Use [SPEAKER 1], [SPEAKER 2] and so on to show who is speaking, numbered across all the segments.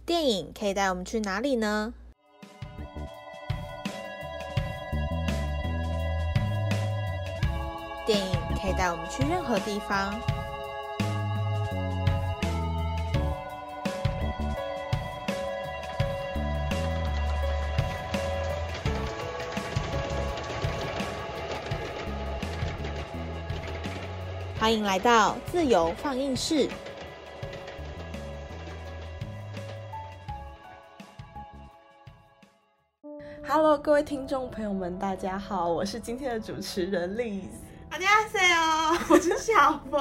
[SPEAKER 1] 电影可以带我们去哪里呢？电影可以带我们去任何地方。欢迎来到自由放映室。
[SPEAKER 2] Hello， 各位听众朋友们，大家好，我是今天的主持人 Liz。
[SPEAKER 3] 大家好，我是小峰。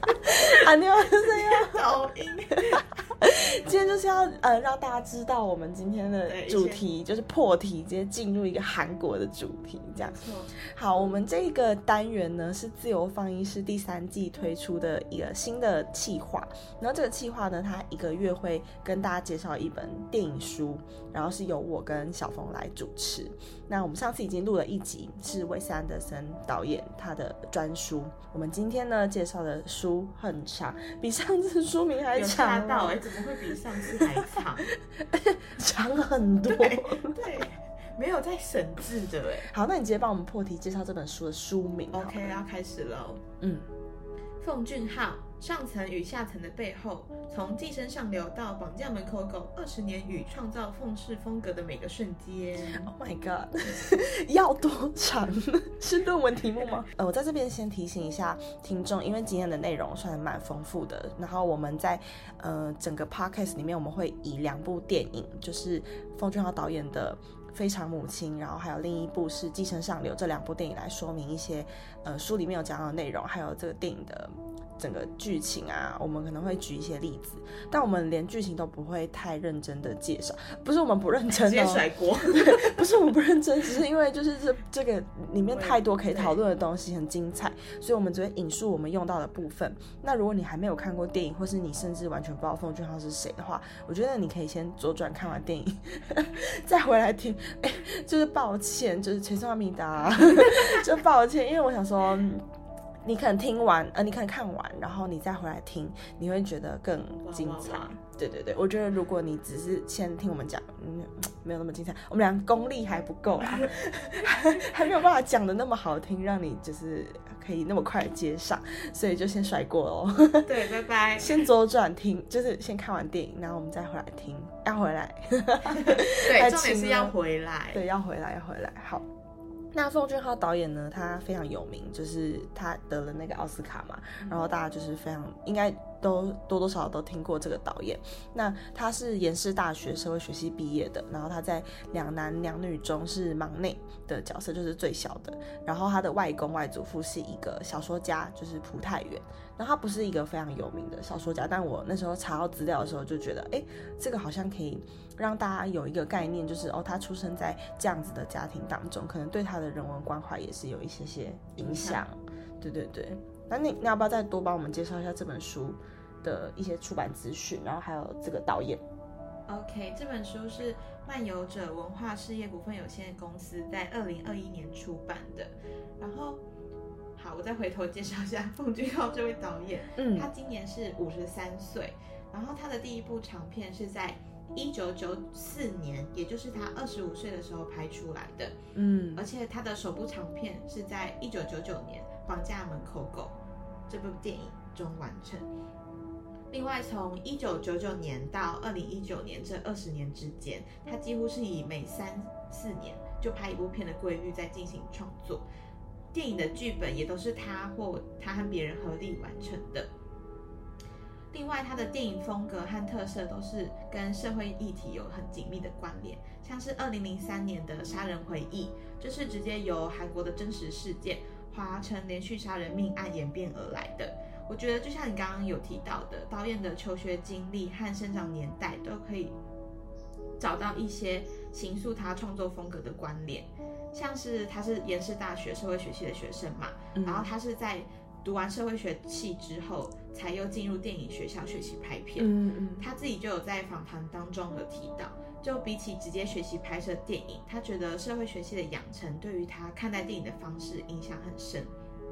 [SPEAKER 2] 안녕하세요。
[SPEAKER 3] 抖音。
[SPEAKER 2] 今天就是要让大家知道我们今天的主题就是破题，直接进入一个韩国的主题，这样。好，我们这个单元呢是自由放映室第3季推出的一个新的企划，然后这个企划呢，它1个月会跟大家介绍一本电影书，然后是由我跟小峰来主持。那我们上次已经录了1集，是韦斯安德森导演他的专书。我们今天呢介绍的书很长，比上次书名还长。
[SPEAKER 3] 有吓到怎么会比上次还长？
[SPEAKER 2] 长很多。
[SPEAKER 3] 对，没有在省字的
[SPEAKER 2] 好，那你直接帮我们破题介绍这本书的书名。
[SPEAKER 3] OK， 要开始喽。奉俊昊，上层与下层的背后，从寄生上流到绑架门口狗，20年与创造讽刺风格的每个瞬间。
[SPEAKER 2] Oh my god， 要多长？是论文题目吗？我在这边先提醒一下听众，因为今天的内容算蛮丰富的，然后我们在整个 podcast 里面，我们会以2部电影，就是奉俊昊导演的《非常母亲》，然后还有另一部是《寄生上流》，这2部电影来说明一些书里面有讲到的内容，还有这个电影的整个剧情啊，我们可能会举一些例子，但我们连剧情都不会太认真的介绍。不是我们不认真，直
[SPEAKER 3] 接甩锅。
[SPEAKER 2] 不是我们不认真，只是因为就是这个里面太多可以讨论的东西，很精彩，所以我们只会引述我们用到的部分。那如果你还没有看过电影，或是你甚至完全不知道奉俊昊是谁的话，我觉得你可以先左转看完电影再回来听。就是抱歉，就是죄송합니다就抱歉，因为我想说你可能听完你可能看完，然后你再回来听，你会觉得更精彩。对对对，我觉得如果你只是先听我们讲，没有那么精彩，我们俩功力还不够啦还没有办法讲的那么好听，让你就是可以那么快接上，所以就先甩过咯
[SPEAKER 3] 对，拜拜。
[SPEAKER 2] 先左转听，就是先看完电影，然后我们再回来听，要回来
[SPEAKER 3] 对，重点是要回来。
[SPEAKER 2] 对，要回来。好，那奉俊昊导演呢，他非常有名，就是他得了那个奥斯卡嘛，然后大家就是非常应该都多多少少都听过这个导演。那他是延世大学社会学系毕业的，然后他在2男2女中是忙内的角色，就是最小的。然后他的外公外祖父是一个小说家，就是朴泰元。然后他不是一个非常有名的小说家，但我那时候查到资料的时候就觉得，这个好像可以让大家有一个概念，就是他出生在这样子的家庭当中，可能对他的人文关怀也是有一些影响。对对对，那你要不要再多帮我们介绍一下这本书的一些出版资讯，然后还有这个导演
[SPEAKER 3] ？OK， 这本书是漫游者文化事业股份有限公司在2021年出版的。然后，好，我再回头介绍一下奉俊昊这位导演。他今年是53岁，然后他的第一部长片是在1994年，也就是他25岁的时候拍出来的。而且他的首部长片是在1999年《绑架门口狗》这部电影中完成。另外，从1999年到2019年这20年之间，他几乎是以每3-4年就拍一部片的规律在进行创作。电影的剧本也都是他或他和别人合力完成的。另外，他的电影风格和特色都是跟社会议题有很紧密的关联，像是2003年的《杀人回忆》，就是直接由韩国的真实事件华城连续杀人命案演变而来的。我觉得就像你刚刚有提到的，导演的求学经历和生长年代都可以找到一些形塑他创作风格的关联，像是他是延世大学社会学系的学生嘛，然后他是在读完社会学系之后才又进入电影学校学习拍片。他自己就有在访谈当中有提到，就比起直接学习拍摄电影，他觉得社会学系的养成对于他看待电影的方式影响很深。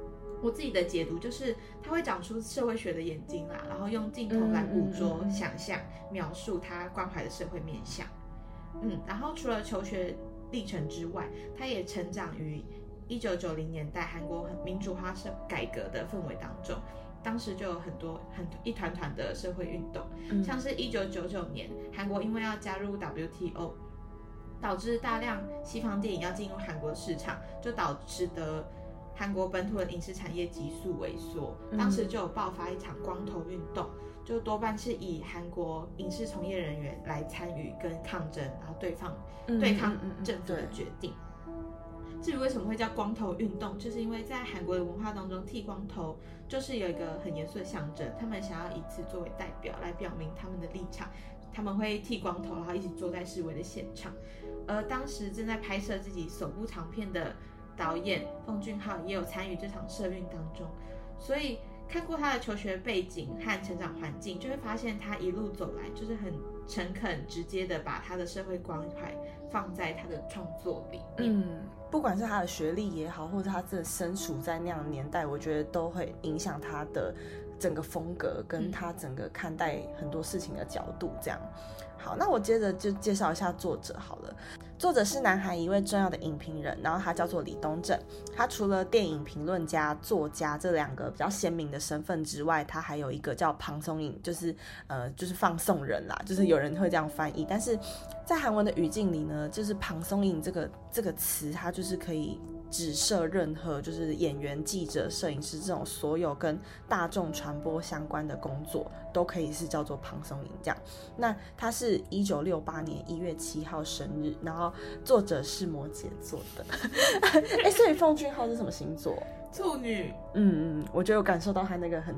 [SPEAKER 3] 我自己的解读就是他会长出社会学的眼睛啦，然后用镜头来捕捉、想象、描述他关怀的社会面向。然后除了求学历程之外，他也成长于1990年代韩国民主化改革的氛围当中。当时就有一团团的社会运动，像是1999年韩国因为要加入 WTO， 导致大量西方电影要进入韩国市场，就导致的韩国本土的影视产业急速萎缩。当时就有爆发一场光头运动，就多半是以韩国影视从业人员来参与跟抗争，然后对抗政府的决定。至于为什么会叫光头运动，就是因为在韩国的文化当中，剃光头就是有一个很严肃的象征，他们想要以此作为代表来表明他们的立场，他们会剃光头，然后一起坐在示威的现场。而当时正在拍摄自己首部长片的导演奉俊昊也有参与这场社运当中，所以看过他的求学背景和成长环境，就会发现他一路走来就是很诚恳直接的把他的社会关怀放在他的创作里面。
[SPEAKER 2] 不管是他的学历也好，或者他真的身处在那样的年代，我觉得都会影响他的整个风格跟他整个看待很多事情的角度这样。好，那我接着就介绍一下作者好了。作者是南韩一位重要的影评人，然后他叫做李东正。他除了电影评论家、作家这两个比较鲜明的身份之外，他还有一个叫旁松影，就是放送人啦，就是有人会这样翻译。但是在韩文的语境里呢，就是旁松影这个词，它就是可以指涉任何就是演员、记者、摄影师这种所有跟大众传播相关的工作，都可以是叫做旁松影这样。那他是1968年1月7号生日，然后作者是摩羯座的。所以奉俊昊是什么星座？
[SPEAKER 3] 处女。
[SPEAKER 2] 我觉得我感受到他那个很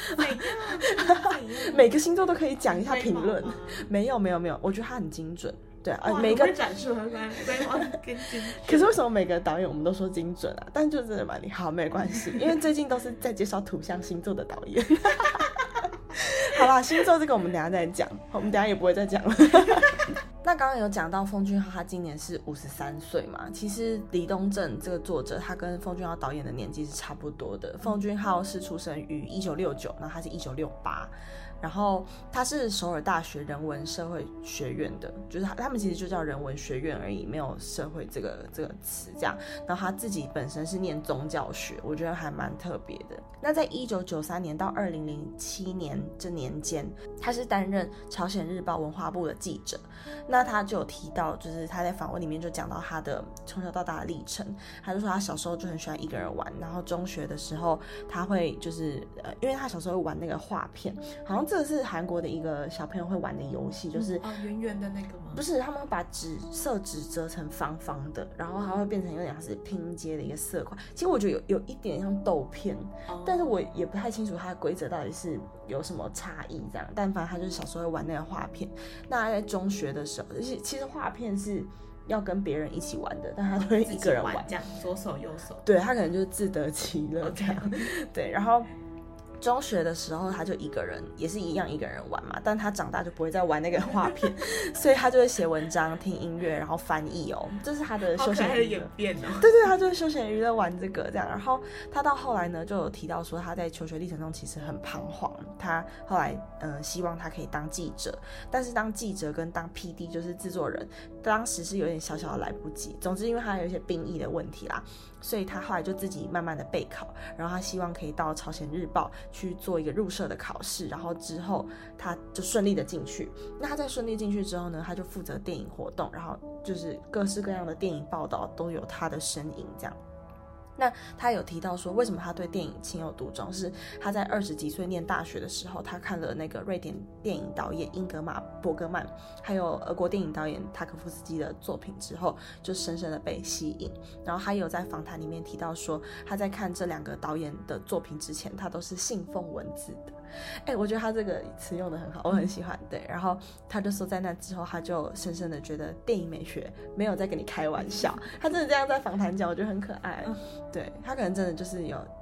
[SPEAKER 2] 每个星座都可以讲一下评论。没有，我觉得他很精准。对每个
[SPEAKER 3] 转述很
[SPEAKER 2] 可是为什么每个导演我们都说精准啊？但就真的蛮厉害，好，没关系，因为最近都是在介绍土象星座的导演。好啦，星座这个我们等一下再讲，我们等一下也不会再讲了。那刚刚有讲到奉俊昊他今年是53岁嘛，其实李东正这个作者他跟奉俊昊导演的年纪是差不多的。奉俊昊是出生于1969，然后他是1968，然后他是首尔大学人文社会学院的，就是他们其实就叫人文学院而已，没有社会这个词这样。然后他自己本身是念宗教学，我觉得还蛮特别的。那在1993年到2007年这年间，他是担任朝鲜日报文化部的记者。那他就有提到，就是他在访问里面就讲到他的从小到大的历程。他就说他小时候就很喜欢一个人玩，然后中学的时候他会就是因为他小时候会玩那个画片，好像这个是韩国的一个小朋友会玩的游戏，就是
[SPEAKER 3] 圆圆的那个吗？
[SPEAKER 2] 不是，他们会把色纸折成方方的，然后它会变成有点像是拼接的一个色块。其实我觉得有一点像豆片，但是我也不太清楚它的规则到底是有什么差异这样。但反正他就是小时候会玩那个画片。那他在中学的时候，其实画片是要跟别人一起玩的，但他都会一个人玩，
[SPEAKER 3] 这样左手右手。
[SPEAKER 2] 对，他可能就是自得其乐这样。对，然后中学的时候他就一个人，也是一样一个人玩嘛，但他长大就不会再玩那个画片，所以他就会写文章、听音乐，然后翻译哦，这是他的休闲娱乐。好可爱的
[SPEAKER 3] 演变哦。
[SPEAKER 2] 对，他就是休闲娱乐玩这个这样。然后他到后来呢，就有提到说他在求学历程中其实很彷徨，他后来希望他可以当记者，但是当记者跟当 PD 就是制作人，当时是有点小小的来不及。总之因为他有一些兵役的问题啦，所以他后来就自己慢慢的备考，然后他希望可以到朝鲜日报去做一个入社的考试，然后之后他就顺利的进去。那他在顺利进去之后呢，他就负责电影活动，然后就是各式各样的电影报道都有他的身影这样。那他有提到说，为什么他对电影情有独钟，是他在20几岁念大学的时候，他看了那个瑞典电影导演英格玛·伯格曼，还有俄国电影导演塔可夫斯基的作品之后，就深深的被吸引。然后他有在访谈里面提到说，他在看这两个导演的作品之前，他都是信奉文字的。我觉得他这个词用的很好，我很喜欢。对，然后他就说在那之后，他就深深的觉得电影美学没有在跟你开玩笑，他真的这样在访谈讲，我觉得很可爱。对，他可能真的就是有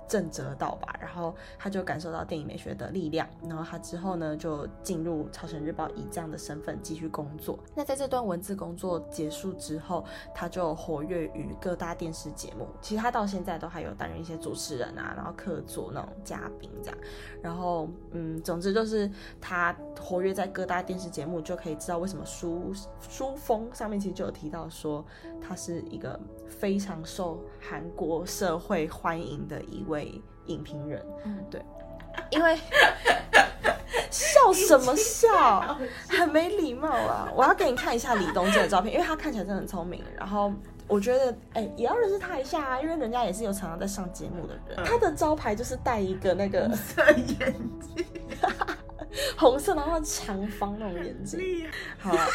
[SPEAKER 2] 震折到吧，然后他就感受到电影美学的力量，然后他之后呢就进入朝鲜日报以这样的身份继续工作。那在这段文字工作结束之后，他就活跃于各大电视节目，其实他到现在都还有担任一些主持人啊，然后客座那种嘉宾这样。然后总之就是他活跃在各大电视节目，就可以知道为什么书封上面其实就有提到说他是一个非常受韩国社会欢迎的一位影评人。对，因为笑什么笑，很没礼貌啊！我要给你看一下李东健的照片，因为他看起来真的很聪明，然后我觉得也要认识他一下啊，因为人家也是有常常在上节目的人。他的招牌就是戴一个那个
[SPEAKER 3] 红色眼镜
[SPEAKER 2] 红色然后长方那种眼镜，好啊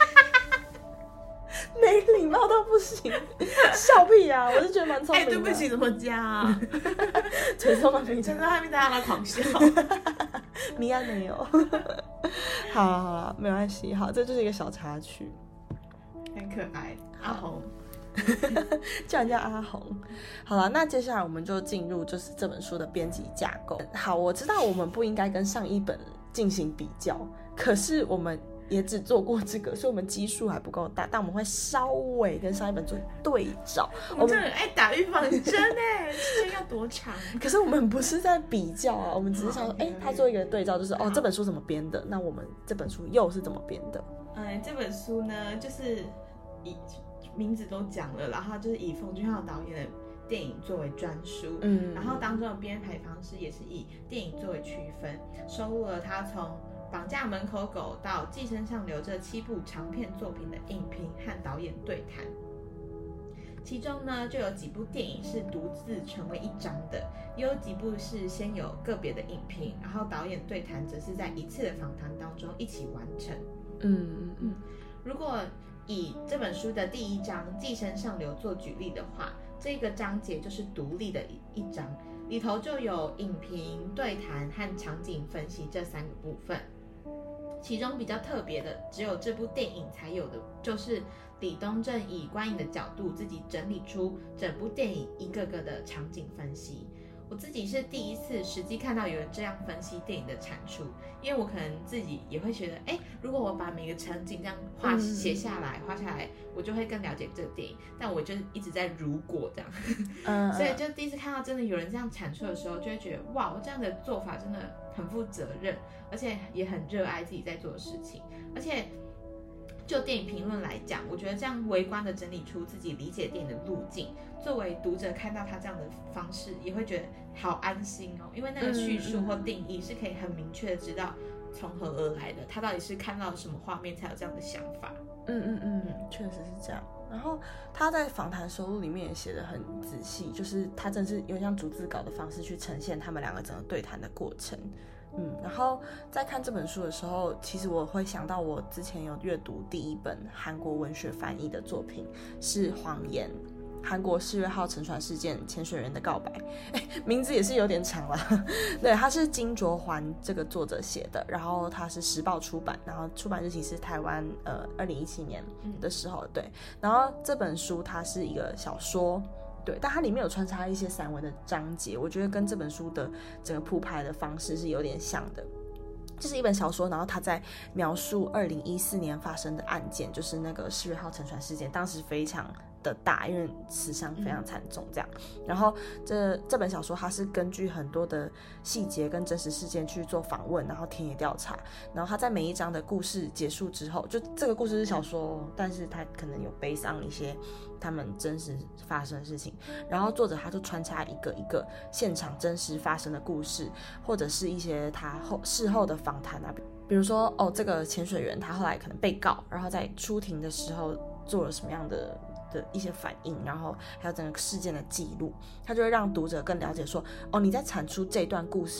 [SPEAKER 2] 没礼貌到不行，笑屁啊！我是觉得蛮聪明的。
[SPEAKER 3] 对不起，怎么加啊？
[SPEAKER 2] 嘴中的名
[SPEAKER 3] 真的还没大家狂笑。
[SPEAKER 2] 你还没有。好，没关系，好，这就是一个小插曲，
[SPEAKER 3] 很可爱。阿红，
[SPEAKER 2] 叫人家阿红。好了，那接下来我们就进入就是这本书的编辑架构。好，我知道我们不应该跟上一本进行比较，可是我们也只做过这个，所以我们基数还不够大，但我们会稍微跟上一本做对照。
[SPEAKER 3] 我真的很爱打预防针哎，时间要多长？
[SPEAKER 2] 可是我们不是在比较啊，我们只是想说，他做一个对照，就是这本书怎么编的，那我们这本书又是怎么编的？
[SPEAKER 3] 这本书呢，就是以名字都讲了，然后就是以奉俊昊导演的电影作为专书，然后当中的编排方式也是以电影作为区分，收录了他从《绑架门口狗》到《寄生上流》这7部长片作品的影评和导演对谈。其中呢，就有几部电影是独自成为一章的，也有几部是先有个别的影评，然后导演对谈则是在一次的访谈当中一起完成。如果以这本书的第1章《寄生上流》做举例的话，这个章节就是独立的一章，里头就有影评、对谈和场景分析这3个部分。其中比较特别的，只有这部电影才有的，就是李东正以观影的角度自己整理出整部电影一个个的场景分析。我自己是第一次实际看到有人这样分析电影的产出，因为我可能自己也会觉得，如果我把每个场景这样画下来，我就会更了解这个电影。但我就一直在如果这样，所以就第一次看到真的有人这样阐述的时候，就会觉得哇，这样的做法真的很负责任，而且也很热爱自己在做的事情。而且就电影评论来讲，我觉得这样微观的整理出自己理解电影的路径，作为读者看到他这样的方式，也会觉得好安心哦，因为那个叙述或定义是可以很明确的知道从何而来的，他到底是看到什么画面才有这样的想法。
[SPEAKER 2] 确实是这样。然后他在访谈收录里面也写得很仔细，就是他真是有像逐字稿的方式去呈现他们两个整个对谈的过程。然后在看这本书的时候，其实我会想到我之前有阅读第1本韩国文学翻译的作品，是《谎言》，韩国4月号沉船事件潜水员的告白。名字也是有点长啦。对，他是金卓环这个作者写的，然后他是时报出版，然后出版日期是台湾2017年的时候。对，然后这本书它是一个小说，对，但它里面有穿插一些散文的章节，我觉得跟这本书的整个铺排的方式是有点像的。这是一本小说，然后他在描述2014年发生的案件，就是那个4月号沉船事件，当时非常的大，因为死伤非常惨重这样。然后这本小说它是根据很多的细节跟真实事件去做访问，然后田野调查，然后他在每一章的故事结束之后，就这个故事是小说，但是他可能有背上一些他们真实发生的事情，然后作者他就穿插一个一个现场真实发生的故事，或者是一些他事后的访谈啊，比如说这个潜水员他后来可能被告，然后在出庭的时候做了什么样的一些反应，然后还有整个事件的记录，他就会让读者更了解说，你在阐述这段故事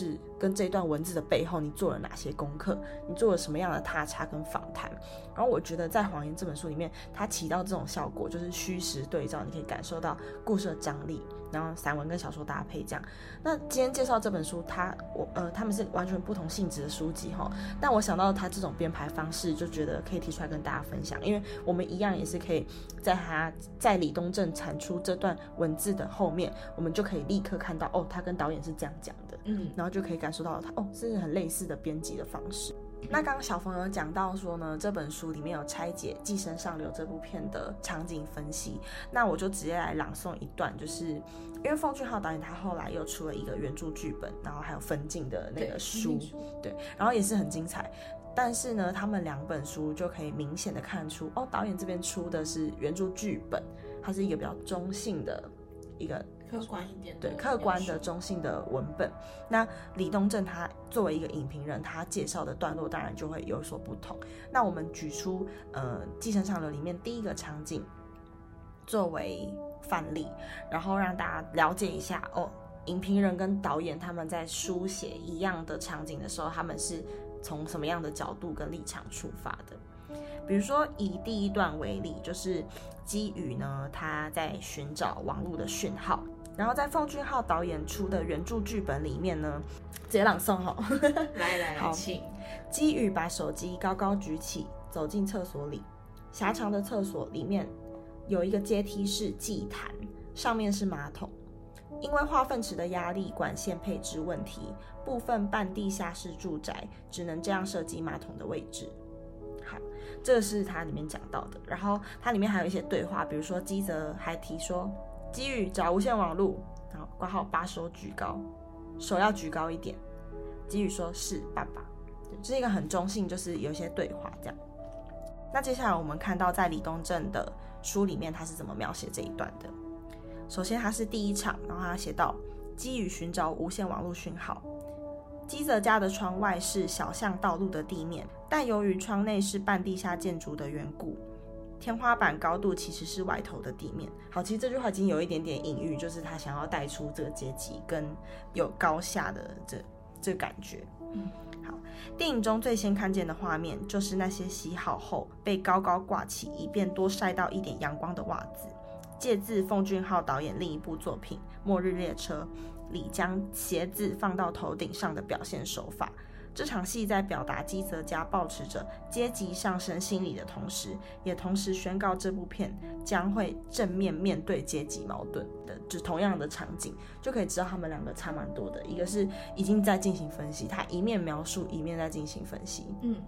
[SPEAKER 2] 跟这段文字的背后你做了哪些功课，你做了什么样的踏查跟访谈。然后我觉得在《谎言》这本书里面，它起到这种效果，就是虚实对照，你可以感受到故事的张力，然后散文跟小说搭配这样。那今天介绍这本书，他们是完全不同性质的书籍哈，但我想到他这种编排方式，就觉得可以提出来跟大家分享，因为我们一样也是可以在李东正产出这段文字的后面，我们就可以立刻看到他跟导演是这样讲的，然后就可以感受到他是很类似的编辑的方式。那刚刚小冯有讲到说呢，这本书里面有拆解《寄生上流》这部片的场景分析，那我就直接来朗诵一段，就是因为奉俊昊导演他后来又出了一个原著剧本，然后还有分镜的那个书，对，然后也是很精彩。但是呢，他们2本书就可以明显的看出，导演这边出的是原著剧本，它是一个比较中性的一个
[SPEAKER 3] 客观一点的，
[SPEAKER 2] 对，客观的中性的文本。那李东正他作为一个影评人，他介绍的段落当然就会有所不同。那我们举出《寄生上流》里面第一个场景作为范例，然后让大家了解一下影评人跟导演他们在书写一样的场景的时候，他们是从什么样的角度跟立场出发的。比如说以第一段为例，就是基宇呢他在寻找网络的讯号，然后在奉俊昊导演出的原著剧本里面呢，直接朗诵
[SPEAKER 3] 来
[SPEAKER 2] 好，
[SPEAKER 3] 请。
[SPEAKER 2] 基宇把手机高高举起，走进厕所里。狭长的厕所里面有一个阶梯式祭坛，上面是马桶。因为化粪池的压力管线配置问题，部分半地下室住宅只能这样设计马桶的位置。好，这个是它里面讲到的。然后它里面还有一些对话，比如说基泽还提说，基宇找无线网路，然后括号把手举高，手要举高一点。基宇说是爸爸，这是一个很中性，就是有一些对话这样。那接下来我们看到在李东正的书里面他是怎么描写这一段的。首先他是第一场，然后他写到基宇寻找无线网络讯号。基泽家的窗外是小巷道路的地面，但由于窗内是半地下建筑的缘故，天花板高度其实是外头的地面。好，其实这句话已经有一点点隐喻，就是他想要带出这个阶级跟有高下的这感觉。好，电影中最先看见的画面就是那些洗好后被高高挂起，以便多晒到一点阳光的袜子，借自奉俊昊导演另一部作品《末日列车》里将鞋子放到头顶上的表现手法。这场戏在表达基泽家抱持着阶级上升心理的同时，也同时宣告这部片将会正面面对阶级矛盾的，就同样的场景，就可以知道他们两个差蛮多的。一个是已经在进行分析，他一面描述一面在进行分析。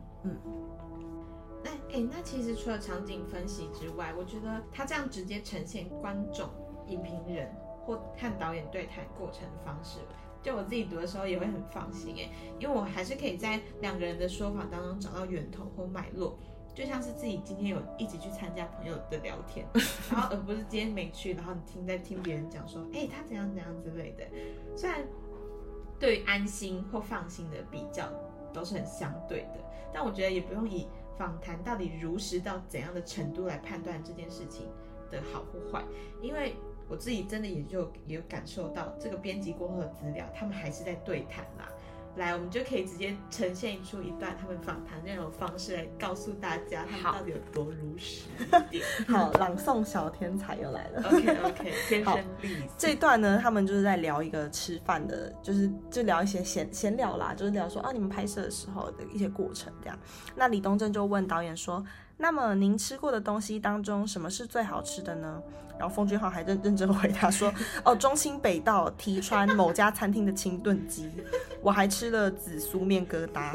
[SPEAKER 3] 那其实除了场景分析之外，我觉得他这样直接呈现观众、影评人或看导演对谈过程的方式，就我自己读的时候也会很放心因为我还是可以在2个人的说法当中找到源头或脉络，就像是自己今天有一起去参加朋友的聊天，然后而不是今天没去，然后你在听别人讲说，他怎样怎样之类的。虽然对于安心或放心的比较都是很相对的，但我觉得也不用以访谈到底如实到怎样的程度来判断这件事情的好或坏，因为我自己真的也有感受到这个编辑过后的资料，他们还是在对谈啦。来，我们就可以直接呈现出一段他们访谈内容方式来告诉大家他们到底有多如实一点。
[SPEAKER 2] 好，朗诵小天才又来了。
[SPEAKER 3] OK， 天生丽质。
[SPEAKER 2] 这一段呢，他们就是在聊一个吃饭的，就聊一些闲聊啦，就是聊说你们拍摄的时候的一些过程这样。那李东正就问导演说，那么您吃过的东西当中，什么是最好吃的呢？然后奉俊昊还认真回答说，中清北道堤川某家餐厅的清炖鸡，我还吃了紫苏面疙瘩。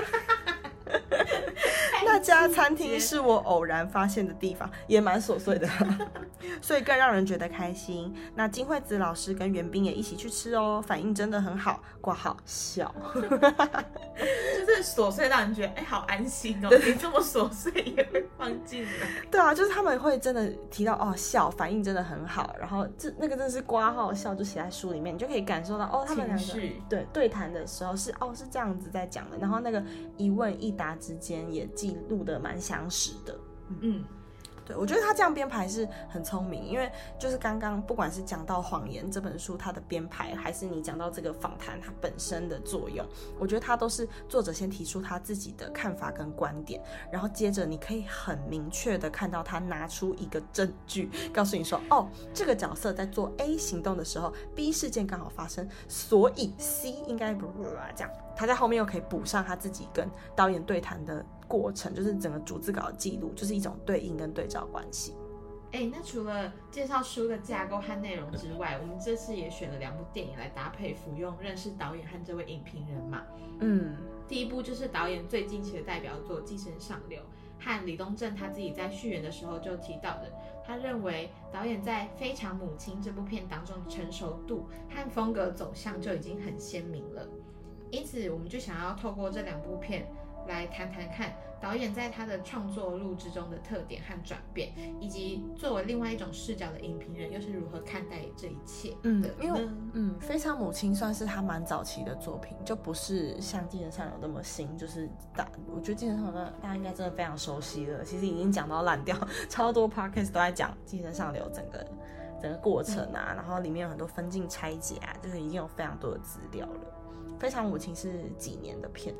[SPEAKER 2] 那家餐厅是我偶然发现的地方，也蛮琐碎的所以更让人觉得开心。那金惠子老师跟袁冰也一起去吃反应真的很好，括号笑
[SPEAKER 3] 就是琐碎让人觉得好安心你这么琐碎也会放进来。
[SPEAKER 2] 对啊，就是他们会真的提到笑，反应真的很好，然后那个真的是括号笑，就写在书里面，你就可以感受到他们两个对谈的时候是这样子在讲的，然后那个一问一答之间也记录的蛮详实的。 对，我觉得他这样编排是很聪明，因为就是刚刚不管是讲到《谎言》这本书它的编排，还是你讲到这个访谈它本身的作用，我觉得他都是作者先提出他自己的看法跟观点，然后接着你可以很明确的看到他拿出一个证据，告诉你说，哦，这个角色在做 A 行动的时候 ，B 事件刚好发生，所以 C 应该这样。他在后面又可以补上他自己跟导演对谈的过程，就是整个逐字稿的记录，就是一种对应跟对照关系。
[SPEAKER 3] 那除了介绍书的架构和内容之外，我们这次也选了2部电影来搭配服用，认识导演和这位影评人嘛。第一部就是导演最近期的代表作《寄生上流》，和李东正他自己在序言的时候就提到的，他认为导演在《非常母亲》这部片当中的成熟度和风格走向就已经很鲜明了。因此我们就想要透过这2部片来谈谈看导演在他的创作路之中的特点和转变，以及作为另外一种视角的影评人又是如何看待这一切的。
[SPEAKER 2] 因为非常母亲算是他蛮早期的作品，就不是像《寄生上流》那么新，就是我觉得《寄生上流》大家应该真的非常熟悉了，其实已经讲到烂掉，超多 podcast 都在讲《寄生上流》整个过程啊，然后里面有很多分镜拆解啊，就是已经有非常多的资料了。非常母亲是几年的片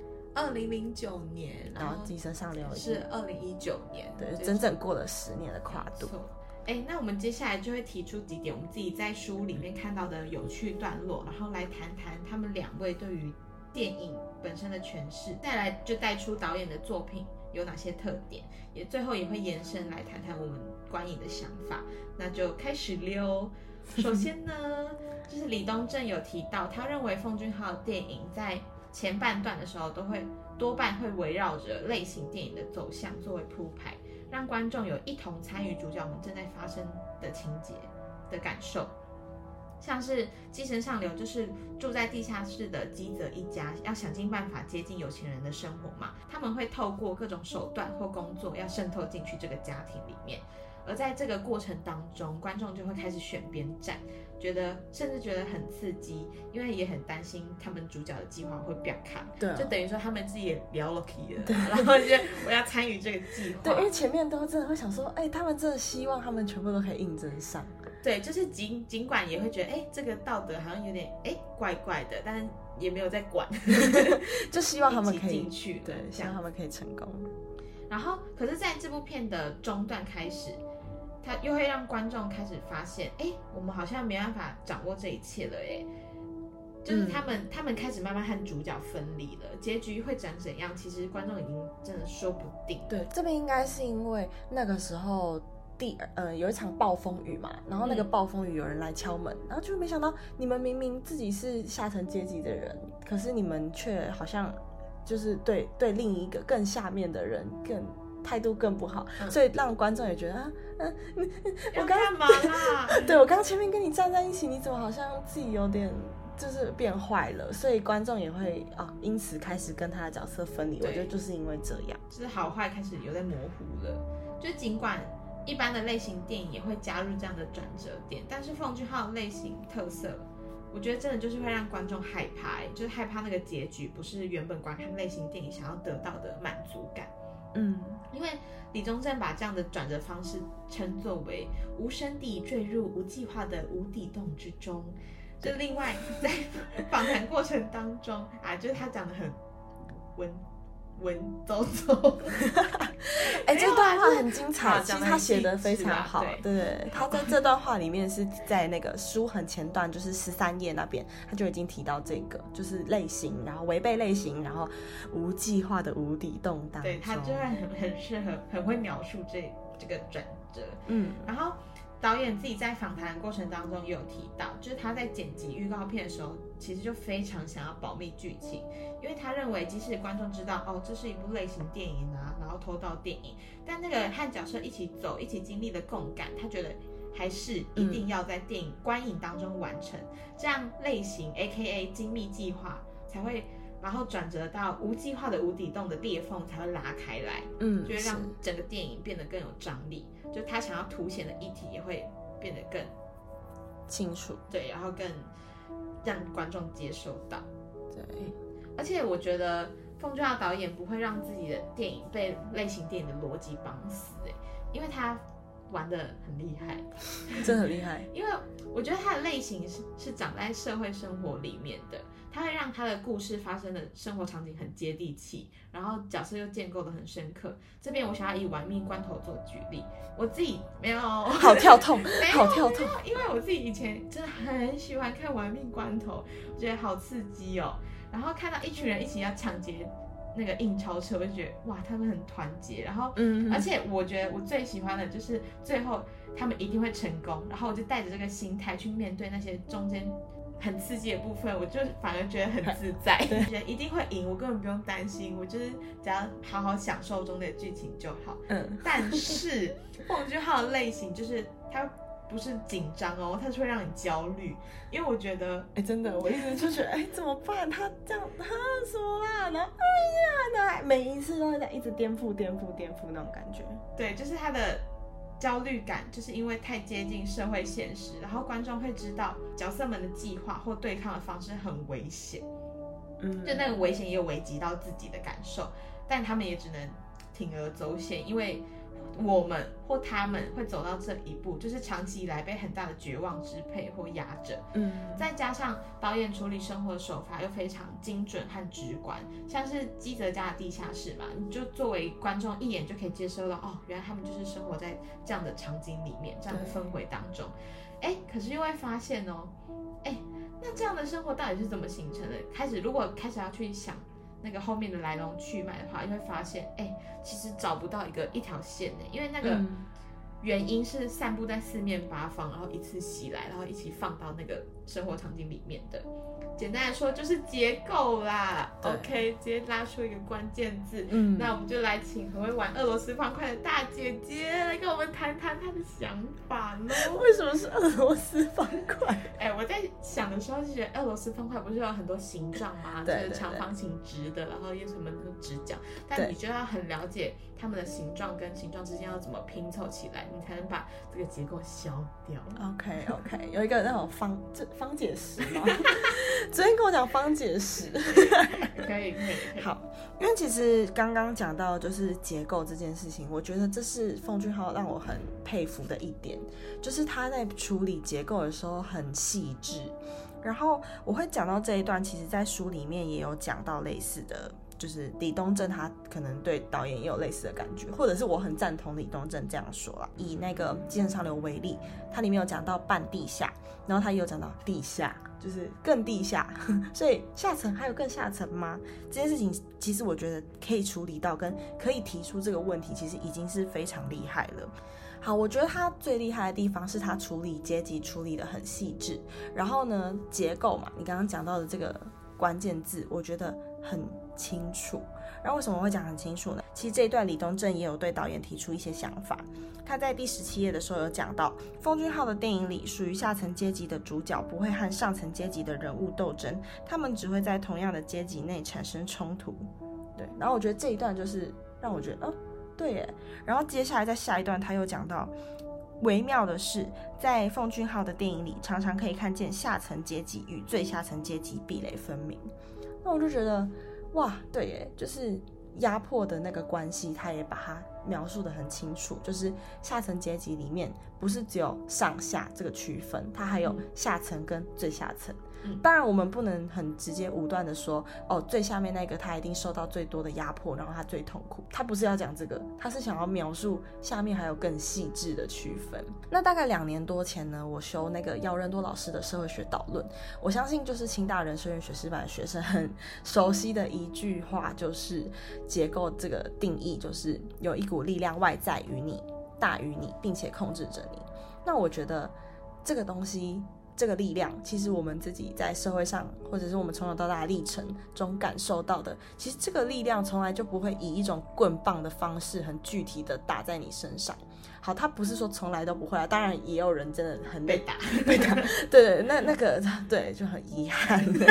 [SPEAKER 3] ？2009年，
[SPEAKER 2] 然后《寄生上流》
[SPEAKER 3] 是2019年，
[SPEAKER 2] 对，整整过了10年的跨度。
[SPEAKER 3] 那我们接下来就会提出几点我们自己在书里面看到的有趣段落，然后来谈谈他们2位对于电影本身的诠释，再来就带出导演的作品有哪些特点，最后也会延伸来谈谈我们观影的想法。那就开始溜。首先呢，就是李东正有提到，他认为奉俊昊的电影在前半段的时候多半会围绕着类型电影的走向作为铺排，让观众有一同参与主角们正在发生的情节的感受。像是《寄生上流》就是住在地下室的基泽一家要想尽办法接近有钱人的生活嘛，他们会透过各种手段或工作要渗透进去这个家庭里面，而在这个过程当中，观众就会开始选边站，甚至觉得很刺激，因为也很担心他们主角的计划会变卡，
[SPEAKER 2] 对，
[SPEAKER 3] 就等于说他们自己也聊了 key 了，然后就我要参与这个计划。
[SPEAKER 2] 对，因为前面都真的会想说，他们真的希望他们全部都可以应征上。
[SPEAKER 3] 对，就是尽管也会觉得，这个道德好像有点怪怪的，但是也没有在管，
[SPEAKER 2] 就希望他们可以
[SPEAKER 3] 进去，
[SPEAKER 2] 对，希望他们可以成功。
[SPEAKER 3] 然后，可是在这部片的中段开始，他又会让观众开始发现，我们好像没办法掌握这一切了，就是他们开始慢慢和主角分离了，结局会长怎样，其实观众已经真的说不定。
[SPEAKER 2] 对，这边应该是因为那个时候有一场暴风雨嘛，然后那个暴风雨有人来敲门，然后就没想到你们明明自己是下层阶级的人，可是你们却好像就是对另一个更下面的人态度更不好，所以让观众也觉得
[SPEAKER 3] 我干嘛啦？
[SPEAKER 2] 对，我刚前面跟你站在一起，你怎么好像自己有点就是变坏了？所以观众也会因此开始跟他的角色分离。我觉得就是因为这样，
[SPEAKER 3] 就是好坏开始有在模糊了。就尽管一般的类型电影也会加入这样的转折点，但是奉俊昊的类型特色，我觉得真的就是会让观众害怕，就是害怕那个结局不是原本观看类型电影想要得到的满足感。因为李宗盛把这样的转折方式称作为无声地坠入无计划的无底洞之中。就另外在访谈过程当中就是他讲得很文绉绉，
[SPEAKER 2] 这段话很精彩，其实他写得非常好。
[SPEAKER 3] 对，
[SPEAKER 2] 他在这段话里面是在那个书很前段，就是13页那边，他就已经提到这个，就是类型，然后违背类型，然后无计划的无底洞当中。
[SPEAKER 3] 对，他就会很适合，很会描述这个转折。然后导演自己在访谈过程当中也有提到，就是他在剪辑预告片的时候，其实就非常想要保密剧情，因为他认为即使观众知道这是一部类型电影然后偷盗电影，但那个和角色一起走、一起经历的共感，他觉得还是一定要在电影观影当中完成，这样类型 AKA 精密计划才会，然后转折到无计划的无底洞的裂缝才会拉开来，就会让整个电影变得更有张力，就他想要凸显的议题也会变得更
[SPEAKER 2] 清楚，
[SPEAKER 3] 对，然后更让观众接受到。
[SPEAKER 2] 对，
[SPEAKER 3] 而且我觉得奉俊昊导演不会让自己的电影被类型电影的逻辑绑死，因为他玩得很厉害，
[SPEAKER 2] 真的很厉害。
[SPEAKER 3] 因为我觉得它的类型是长在社会生活里面的，它会让它的故事发生的生活场景很接地气，然后角色又建构得很深刻。这边我想要以玩命关头做举例，我自己没有，
[SPEAKER 2] 好跳痛，好跳痛，
[SPEAKER 3] 因为我自己以前真的很喜欢看玩命关头，我觉得好刺激哦。然后看到一群人一起要抢劫那个印钞车，我就觉得哇，他们很团结。然后，而且我觉得我最喜欢的就是最后他们一定会成功，然后我就带着这个心态去面对那些中间很刺激的部分，我就反而觉得很自在，觉得一定会赢，我根本不用担心，我就是只要好好享受中的剧情就好。但是奉俊昊的类型就是他不是紧张哦，它是会让你焦虑，因为我觉得，
[SPEAKER 2] 真的，我一直就觉得，怎么办？他这样，什么啦？然后，那每一次都会在一直颠覆那种感觉。
[SPEAKER 3] 对，就是他的焦虑感，就是因为太接近社会现实，然后观众会知道角色们的计划或对抗的方式很危险，就那个危险也有危及到自己的感受，但他们也只能铤而走险，因为我们或他们会走到这一步，就是长期以来被很大的绝望支配或压着。再加上导演处理生活的手法又非常精准和直观，像是基泽家的地下室嘛，你就作为观众一眼就可以接收到，哦，原来他们就是生活在这样的场景里面，这样的氛围当中。可是又会发现哦，那这样的生活到底是怎么形成的？如果开始要去想那个后面的来龙去脉的话，就会发现，其实找不到一条线呢，因为那个原因是散布在四面八方，然后一次袭来，然后一起放到那个生活场景里面的。简单来说就是结构啦。OK， 直接拉出一个关键字。那我们就来请很会玩俄罗斯方块的大姐姐来跟我们谈谈她的想法呢。
[SPEAKER 2] 为什么是俄罗斯方块？
[SPEAKER 3] 我在想的时候就觉得俄罗斯方块不是有很多形状吗？就是长方形、直的，然后又什么直角，但你就要很了解它们的形状跟形状之间要怎么拼凑起来，你才能把这个结构消掉。
[SPEAKER 2] OK， 有一个那种方解石吗？昨天跟我讲方解石。
[SPEAKER 3] 可以。
[SPEAKER 2] 好，因为其实刚刚讲到就是结构这件事情，我觉得这是奉俊昊让我很佩服的一点，就是他在处理结构的时候很细致。然后我会讲到这一段，其实在书里面也有讲到类似的，就是李东正他可能对导演也有类似的感觉，或者是我很赞同李东正这样说啦。以那个《寄生上流》为例，它里面有讲到半地下，然后他也有讲到地下，就是更地下，所以下层还有更下层吗？这件事情其实我觉得可以处理到跟可以提出这个问题，其实已经是非常厉害了。好，我觉得他最厉害的地方是他处理阶级处理的很细致，然后呢，结构嘛，你刚刚讲到的这个关键字，我觉得很清楚。然后为什么会讲很清楚呢？其实这一段李东正也有对导演提出一些想法。他在第17页的时候有讲到，奉俊昊的电影里，属于下层阶级的主角不会和上层阶级的人物斗争，他们只会在同样的阶级内产生冲突。对，然后我觉得这一段就是让我觉得，对耶。然后接下来在下一段他又讲到，微妙的是，在奉俊昊的电影里，常常可以看见下层阶级与最下层阶级壁垒分明。那我就觉得，哇，对耶，就是压迫的那个关系，他也把它描述得很清楚。就是下层阶级里面，不是只有上下这个区分，它还有下层跟最下层。当然我们不能很直接武断的说，最下面那个他一定受到最多的压迫，然后他最痛苦。他不是要讲这个，他是想要描述下面还有更细致的区分。那大概2年多前呢，我修那个姚仁多老师的社会学导论，我相信就是清大人社院学士班的学生很熟悉的一句话，就是结构这个定义，就是有一股力量外在于你，大于你，并且控制着你。那我觉得这个东西，这个力量，其实我们自己在社会上，或者是我们从小到大的历程中感受到的，其实这个力量从来就不会以一种棍棒的方式很具体的打在你身上。好，他不是说从来都不会啊，当然也有人真的很
[SPEAKER 3] 被打，
[SPEAKER 2] 对，那个对就很遗憾的。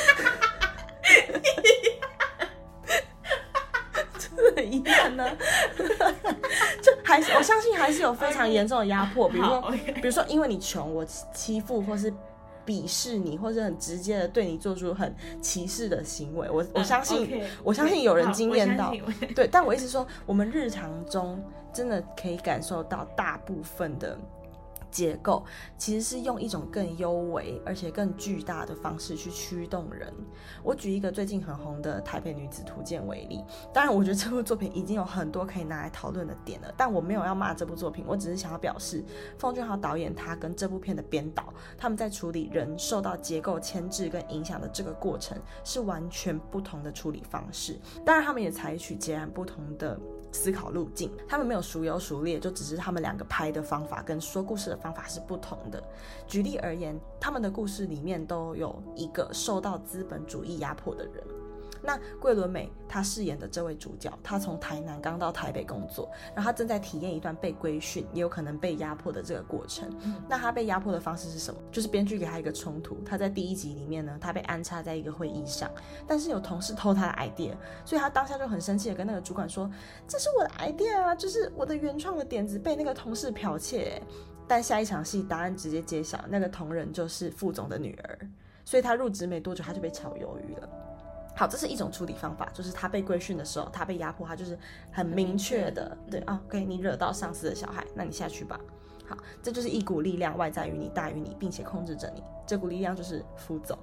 [SPEAKER 2] 真的很遗憾呢。就还是我相信还是有非常严重的压迫，比如说因为你穷，我欺负或是鄙视你，或者很直接的对你做出很歧视的行为。我相信、
[SPEAKER 3] okay,
[SPEAKER 2] 我相信有人经验到，
[SPEAKER 3] 对，
[SPEAKER 2] 但我意思说，我们日常中真的可以感受到大部分的结构其实是用一种更幽微而且更巨大的方式去驱动人。我举一个最近很红的台北女子图鉴为例，当然我觉得这部作品已经有很多可以拿来讨论的点了，但我没有要骂这部作品，我只是想要表示奉俊昊导演他跟这部片的编导，他们在处理人受到结构牵制跟影响的这个过程是完全不同的处理方式。当然他们也采取截然不同的思考路径，他们没有孰优孰劣，就只是他们两个拍的方法跟说故事的方法是不同的。举例而言，他们的故事里面都有一个受到资本主义压迫的人。那桂纶镁她饰演的这位主角，她从台南刚到台北工作，然后她正在体验一段被规训也有可能被压迫的这个过程。那她被压迫的方式是什么？就是编剧给她一个冲突，她在第1集里面呢，她被安插在一个会议上，但是有同事偷她的 idea， 所以她当下就很生气的跟那个主管说，这是我的 idea 啊，就是我的原创的点子被那个同事剽窃。但下一场戏答案直接揭晓，那个同仁就是副总的女儿，所以她入职没多久她就被炒鱿鱼了。好，这是一种处理方法，就是他被规训的时候，他被压迫，他就是很明确的，对啊，OK，你惹到上司的小孩，那你下去吧。好，这就是一股力量外在于你，大于你，并且控制着你。这股力量就是副总，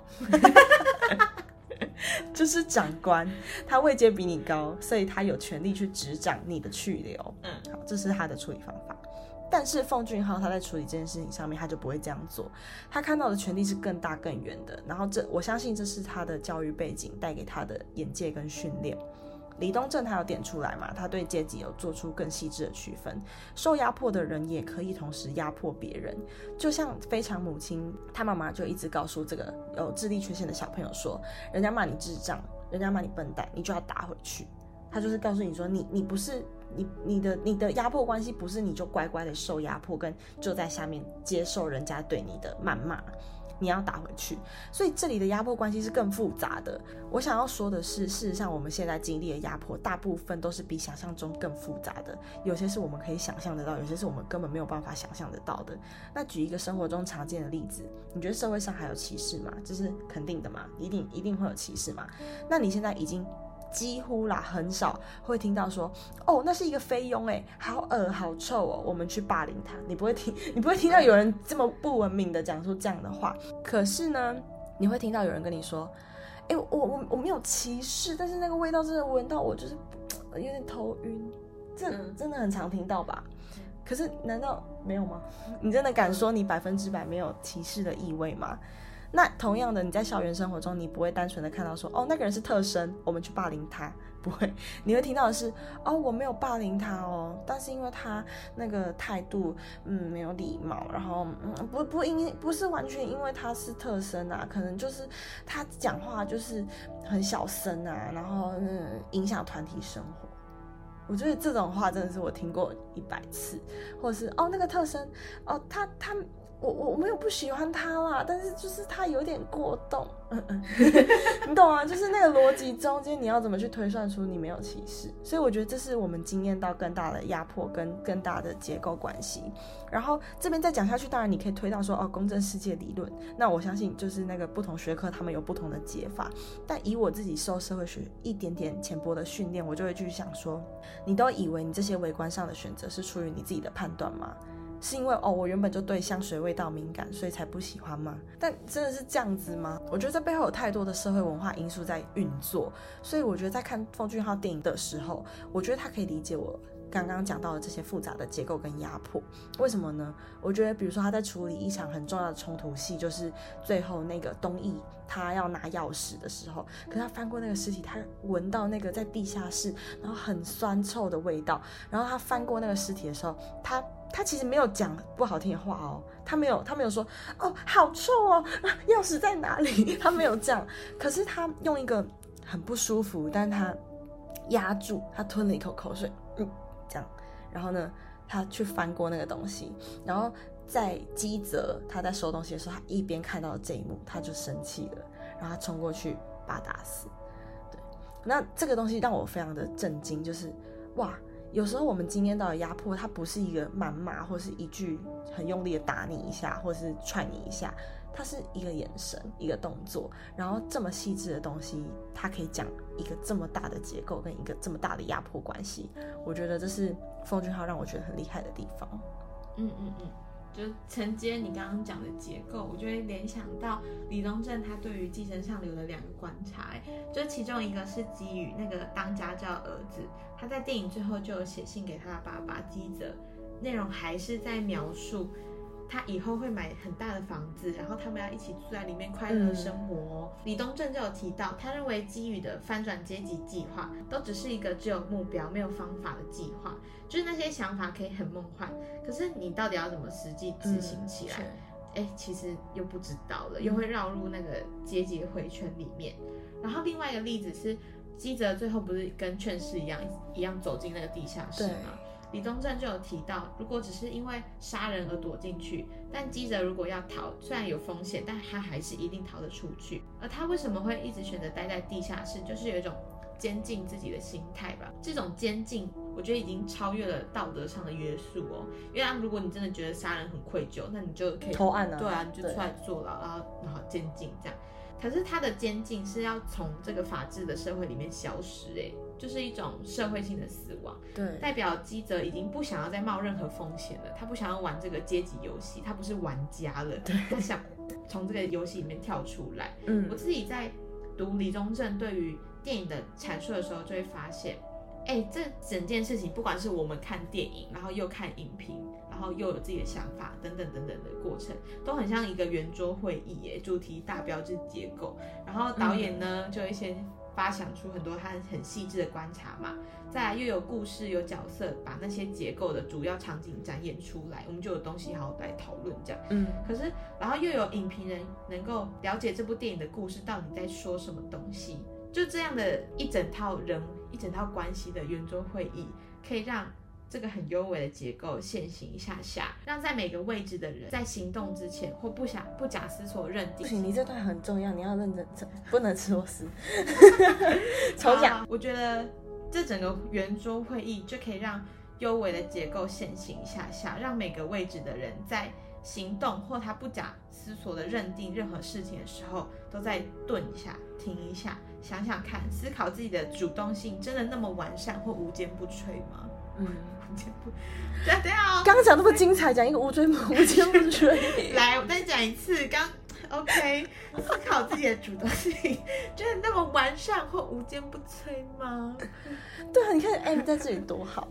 [SPEAKER 2] 就是长官，他位阶比你高，所以他有权利去执掌你的去留。好，这是他的处理方法。但是奉俊昊他在处理这件事情上面，他就不会这样做。他看到的权力是更大更远的，然后我相信这是他的教育背景带给他的眼界跟训练。李东正他有点出来嘛，他对阶级有做出更细致的区分，受压迫的人也可以同时压迫别人。就像非常母亲，他妈妈就一直告诉这个有智力缺陷的小朋友说，人家骂你智障，人家骂你笨蛋，你就要打回去。他就是告诉你说，你不是你的压迫关系不是你就乖乖的受压迫，跟就在下面接受人家对你的谩骂，你要打回去。所以这里的压迫关系是更复杂的。我想要说的是，事实上我们现在经历的压迫大部分都是比想象中更复杂的，有些是我们可以想象得到，有些是我们根本没有办法想象得到的。那举一个生活中常见的例子，你觉得社会上还有歧视吗？这是肯定的嘛，一定会有歧视嘛。那你现在已经几乎啦很少会听到说，哦，那是一个菲佣欸，好恶好臭哦，我们去霸凌他。你不会听到有人这么不文明的讲出这样的话。可是呢，你会听到有人跟你说，我没有歧视，但是那个味道真的闻到我就是有点头晕。这真的很常听到吧？可是难道没有吗？你真的敢说你100%没有歧视的意味吗？那同样的，你在校园生活中，你不会单纯的看到说，哦，那个人是特生，我们去霸凌他，不会，你会听到的是，哦，我没有霸凌他哦，但是因为他那个态度，没有礼貌，然后，不是完全因为他是特生啊，可能就是他讲话就是很小声啊，然后影响团体生活。我觉得这种话真的是我听过100次，或者是哦那个特生，哦他。我没有不喜欢他啦，但是就是他有点过动，你懂吗？就是那个逻辑中间你要怎么去推算出你没有歧视？所以我觉得这是我们经验到更大的压迫跟更大的结构关系。然后这边再讲下去，当然你可以推到说公正世界理论，那我相信就是那个不同学科他们有不同的解法，但以我自己受社会学一点点浅薄的训练，我就会去想说，你都以为你这些微观上的选择是出于你自己的判断吗？是因为我原本就对香水味道敏感，所以才不喜欢吗？但真的是这样子吗？我觉得这背后有太多的社会文化因素在运作，所以我觉得在看奉俊昊电影的时候，我觉得他可以理解我刚刚讲到的这些复杂的结构跟压迫。为什么呢？我觉得比如说他在处理一场很重要的冲突戏，就是最后那个东义他要拿钥匙的时候，可是他翻过那个尸体，他闻到那个在地下室然后很酸臭的味道，然后他翻过那个尸体的时候，他其实没有讲不好听的话哦，他没有说好臭哦，钥匙在哪里？他没有这样，可是他用一个很不舒服，但是他压住，他吞了一口口水，这样，然后呢，他去翻过那个东西，然后在基泽他在收东西的时候，他一边看到这一幕，他就生气了，然后他冲过去把他打死。对，那这个东西让我非常的震惊，就是哇。 有时候我们经验到的压迫，它不是一个谩骂，或是一句很用力的打你一下，或是踹你一下，它是一个眼神，一个动作，然后这么细致的东西，它可以讲一个这么大的结构跟一个这么大的压迫关系，我觉得这是奉俊昊让我觉得很厉害的地方。
[SPEAKER 3] 就承接你刚刚讲的结构，我就会联想到李东正他对于寄生上流的2个观察，就其中一个是基于那个当家教儿子，他在电影最后就有写信给他的爸爸基泽，内容还是在描述他以后会买很大的房子，然后他们要一起住在里面快乐生活。李东正就有提到，他认为基宇的翻转阶级计划都只是一个只有目标没有方法的计划，就是那些想法可以很梦幻，可是你到底要怎么实际执行起来，其实又不知道了，又会绕入那个阶级回圈里面。然后另外一个例子是基泽最后不是跟劝世一样走进那个地下室吗？李东正就有提到，如果只是因为杀人而躲进去，但基泽如果要逃，虽然有风险，但他还是一定逃得出去。而他为什么会一直选择待在地下室，就是有一种监禁自己的心态吧。这种监禁，我觉得已经超越了道德上的约束哦。因为如果你真的觉得杀人很愧疚，那你就可以
[SPEAKER 2] 投案啊，
[SPEAKER 3] 对啊，你就出来坐牢，然后监禁这样。可是他的监禁是要从这个法治的社会里面消失，就是一种社会性的死亡。
[SPEAKER 2] 对，
[SPEAKER 3] 代表基泽已经不想要再冒任何风险了，他不想要玩这个阶级游戏，他不是玩家了，他想从这个游戏里面跳出来。我自己在读李宗盛对于电影的阐述的时候，就会发现，这整件事情，不管是我们看电影，然后又看影评，然后又有自己的想法，等等等等的过程，都很像一个圆桌会议，主题大标就是结构，然后导演呢就会先发想出很多他很细致的观察嘛，再来又有故事有角色，把那些结构的主要场景展演出来，我们就有东西好好来讨论这样。可是然后又有影评人能够了解这部电影的故事到底在说什么东西，就这样的一整套人一整套关系的圆桌会议，可以让这个很优美的结构现行一下下，让在每个位置的人在行动之前或不假思索认定。
[SPEAKER 2] 不行，你这段很重要，你要认真，不能吃螺丝。重讲。
[SPEAKER 3] 我觉得这整个圆桌会议就可以让优美的结构现行一下下，让每个位置的人在行动或他不假思索的认定任何事情的时候，都在顿一下、停一下，想想看，思考自己的主动性真的那么完善或无坚不摧吗？无坚不摧。等一下
[SPEAKER 2] 刚刚讲那么精彩，讲一个无坚不摧。
[SPEAKER 3] 来，我再讲一次。OK， 思考自己的主动性，真的那么完善或无坚不摧吗？
[SPEAKER 2] 对啊，你看 M 在这里多好。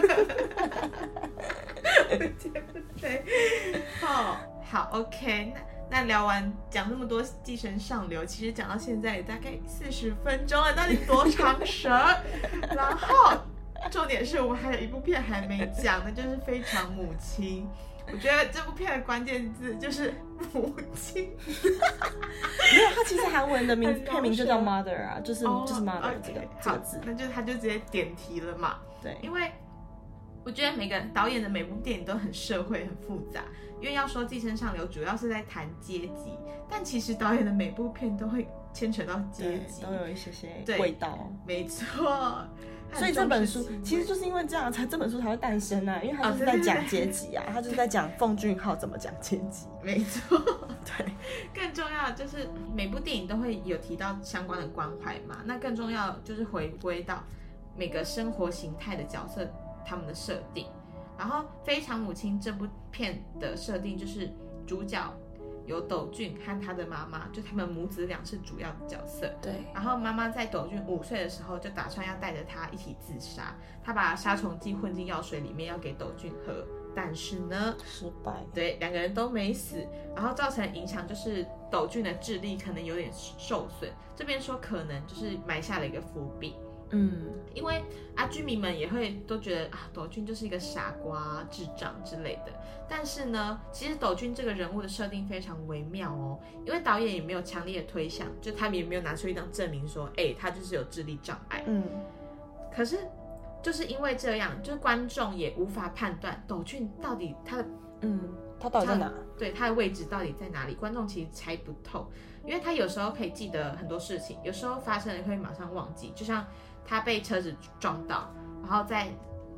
[SPEAKER 3] 无坚不摧。好 OK， 那聊完讲那么多寄生上流，其实讲到现在也大概40分钟了，到底多长舌？然后重点是我们还有一部片还没讲，那就是《非常母亲》。我觉得这部片的关键字就是母亲。
[SPEAKER 2] 没有，它其实韩文的片名就叫 Mother 啊，就是 Mother 这个字。
[SPEAKER 3] 那就是他就直接点题了嘛。
[SPEAKER 2] 对，
[SPEAKER 3] 因为我觉得每个导演的每部电影都很社会很复杂，因为要说《寄生上流》主要是在谈阶级，但其实导演的每部片都会牵扯到阶级，
[SPEAKER 2] 都有一些味道。
[SPEAKER 3] 没错。
[SPEAKER 2] 所以这本书其实就是因为这样，这本书才会诞生啊，因为它就是在讲阶级啊，它就是在讲奉俊昊怎么讲阶级。
[SPEAKER 3] 没错，
[SPEAKER 2] 对。
[SPEAKER 3] 更重要的就是每部电影都会有提到相关的关怀嘛，那更重要就是回归到每个生活形态的角色他们的设定。然后《非常母亲》这部片的设定就是主角有斗俊和他的妈妈，就他们母子俩是主要的角色。
[SPEAKER 2] 对。
[SPEAKER 3] 然后妈妈在斗俊5岁的时候就打算要带着他一起自杀，他把杀虫剂混进药水里面要给斗俊喝，但是呢
[SPEAKER 2] 失败。对，
[SPEAKER 3] 两个人都没死，然后造成影响就是斗俊的智力可能有点受损，这边说可能就是埋下了一个伏笔。因为居民们也会都觉得斗俊就是一个傻瓜、智障之类的。但是呢，其实斗俊这个人物的设定非常微妙哦，因为导演也没有强烈的推向，就他们也没有拿出一张证明说，他就是有智力障碍。可是就是因为这样，就是观众也无法判断斗俊到底他
[SPEAKER 2] 到底在哪？
[SPEAKER 3] 对，他的位置到底在哪里？观众其实猜不透，因为他有时候可以记得很多事情，有时候发生了会马上忘记，就像他被车子撞到，然后在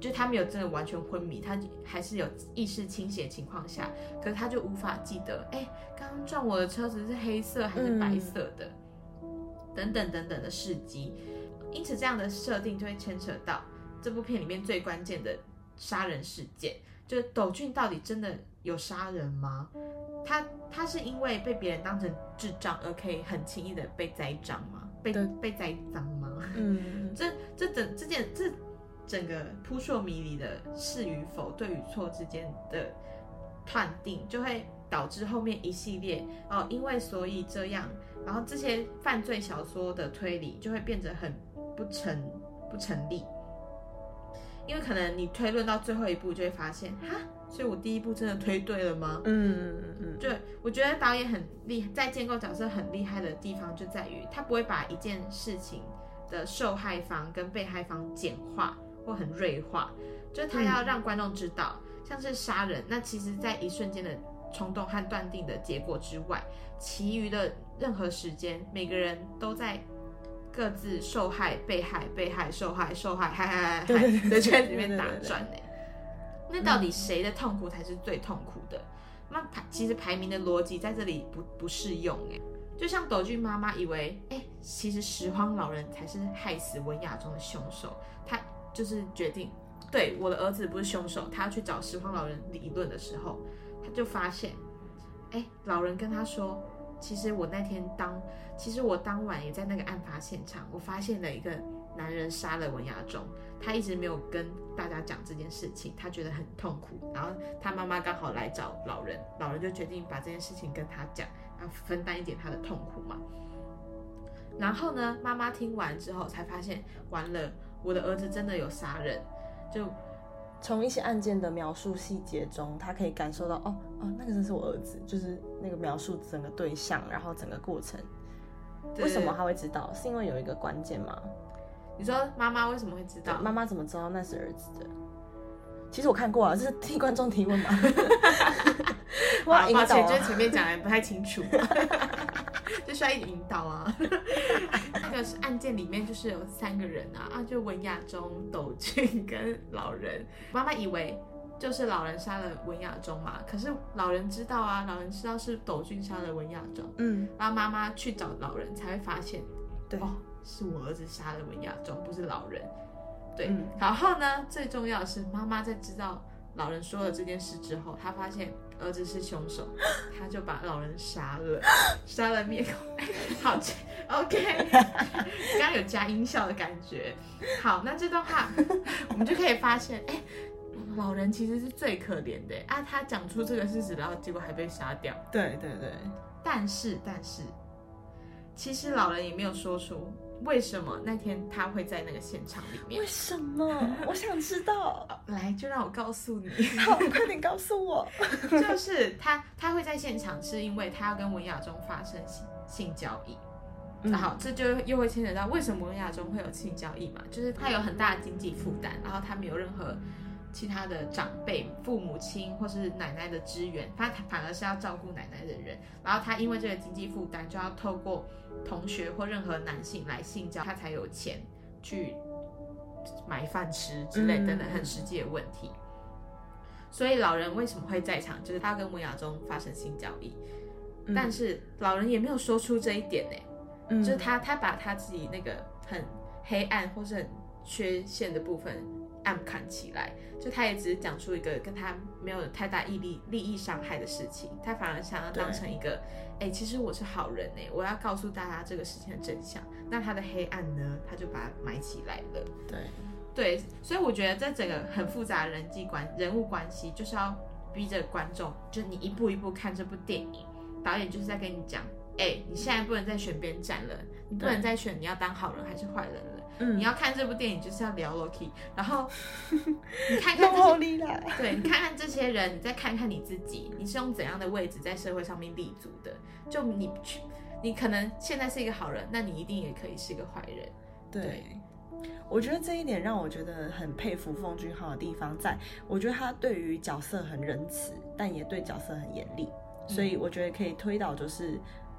[SPEAKER 3] 就他没有真的完全昏迷，他还是有意识清醒的情况下，可是他就无法记得，刚刚撞我的车子是黑色还是白色的，等等等等的事迹。因此这样的设定就会牵扯到这部片里面最关键的杀人事件，就是斗俊到底真的有杀人吗？他是因为被别人当成智障而可以很轻易的被栽赃吗？被栽赃吗？这整个扑朔迷离的是与否、对与错之间的判定，就会导致后面一系列因为所以这样，然后这些犯罪小说的推理就会变得很不成立。因为可能你推论到最后一步，就会发现所以我第一步真的推对了吗？对，我觉得导演很厉害，在建构角色很厉害的地方就在于他不会把一件事情的受害方跟被害方简化或很锐化，就是他要让观众知道，像是杀人，那其实在一瞬间的冲动和断定的结果之外，其余的任何时间，每个人都在各自受害、被害、被害、受害、受害、害的圈子里面打转。那到底谁的痛苦才是最痛苦的？那其实排名的逻辑在这里不适用。就像斗俊妈妈以为其实拾荒老人才是害死文雅中的凶手，他就是决定对我的儿子不是凶手，他要去找拾荒老人理论的时候，他就发现老人跟他说，其实我当晚也在那个案发现场，我发现了一个男人杀了文雅中，他一直没有跟大家讲这件事情，他觉得很痛苦，然后他妈妈刚好来找老人就决定把这件事情跟他讲，要分担一点他的痛苦嘛。然后呢，妈妈听完之后才发现，完了，我的儿子真的有杀人，就
[SPEAKER 2] 从一些案件的描述细节中，他可以感受到那个真是我儿子，就是那个描述整个对象，然后整个过程。为什么他会知道？是因为有一个关键吗？
[SPEAKER 3] 你说妈妈为什么会知道？
[SPEAKER 2] 妈妈怎么知道那是儿子的？其实我看过啊，这是替观众提问嘛。
[SPEAKER 3] 抱歉，就是前面讲的不太清楚，就需要一点引导啊。那个案件里面就是有3个人就文雅中、斗俊跟老人。妈妈以为就是老人杀了文雅中嘛，可是老人知道老人知道是斗俊杀了文雅中。然后妈妈去找老人才会发现，是我儿子杀了文雅中，不是老人。对，然后呢，最重要的是妈妈在知道老人说了这件事之后，她发现儿子是凶手，她就把老人杀了灭口。好 ，OK， 刚刚有加音效的感觉。好，那这段话我们就可以发现，老人其实是最可怜的他讲出这个事实，然后结果还被杀掉。
[SPEAKER 2] 对，
[SPEAKER 3] 但是，其实老人也没有说出为什么那天他会在那个现场里面。
[SPEAKER 2] 为什么？我想知道。
[SPEAKER 3] 来，就让我告诉你。
[SPEAKER 2] 好，快点告诉我。
[SPEAKER 3] 就是他会在现场，是因为他要跟文雅中发生性交易。好，这就又会牵扯到为什么文雅中会有性交易嘛？就是他有很大的经济负担，然后他没有任何其他的长辈、父母亲或是奶奶的支援，他反而是要照顾奶奶的人。然后他因为这个经济负担，就要透过同学或任何男性来性交，他才有钱去买饭吃之类等等很实际的问题。所以老人为什么会在场，就是他要跟文雅中发生性交易，但是老人也没有说出这一点就是他把他自己那个很黑暗或是很缺陷的部分暗砍起来，就他也只是讲出一个跟他没有太大利益伤害的事情，他反而想要当成一个其实我是好人我要告诉大家这个事情的真相。那他的黑暗呢，他就把它埋起来了。对，所以我觉得这整个很复杂的人物关系，就是要逼着观众，就你一步一步看这部电影，导演就是在跟你讲，你现在不能再选边站了，你不能再选你要当好人还是坏人了。你要看这部电影就是要聊 Loki， 然后你看看对，你看看这些人，你再看看你自己，你是用怎样的位置在社会上面立足的？就你可能现在是一个好人，那你一定也可以是一个坏人。对，
[SPEAKER 2] 我觉得这一点让我觉得很佩服奉俊昊的地方在，我觉得他对于角色很仁慈，但也对角色很严厉，所以我觉得可以推导就是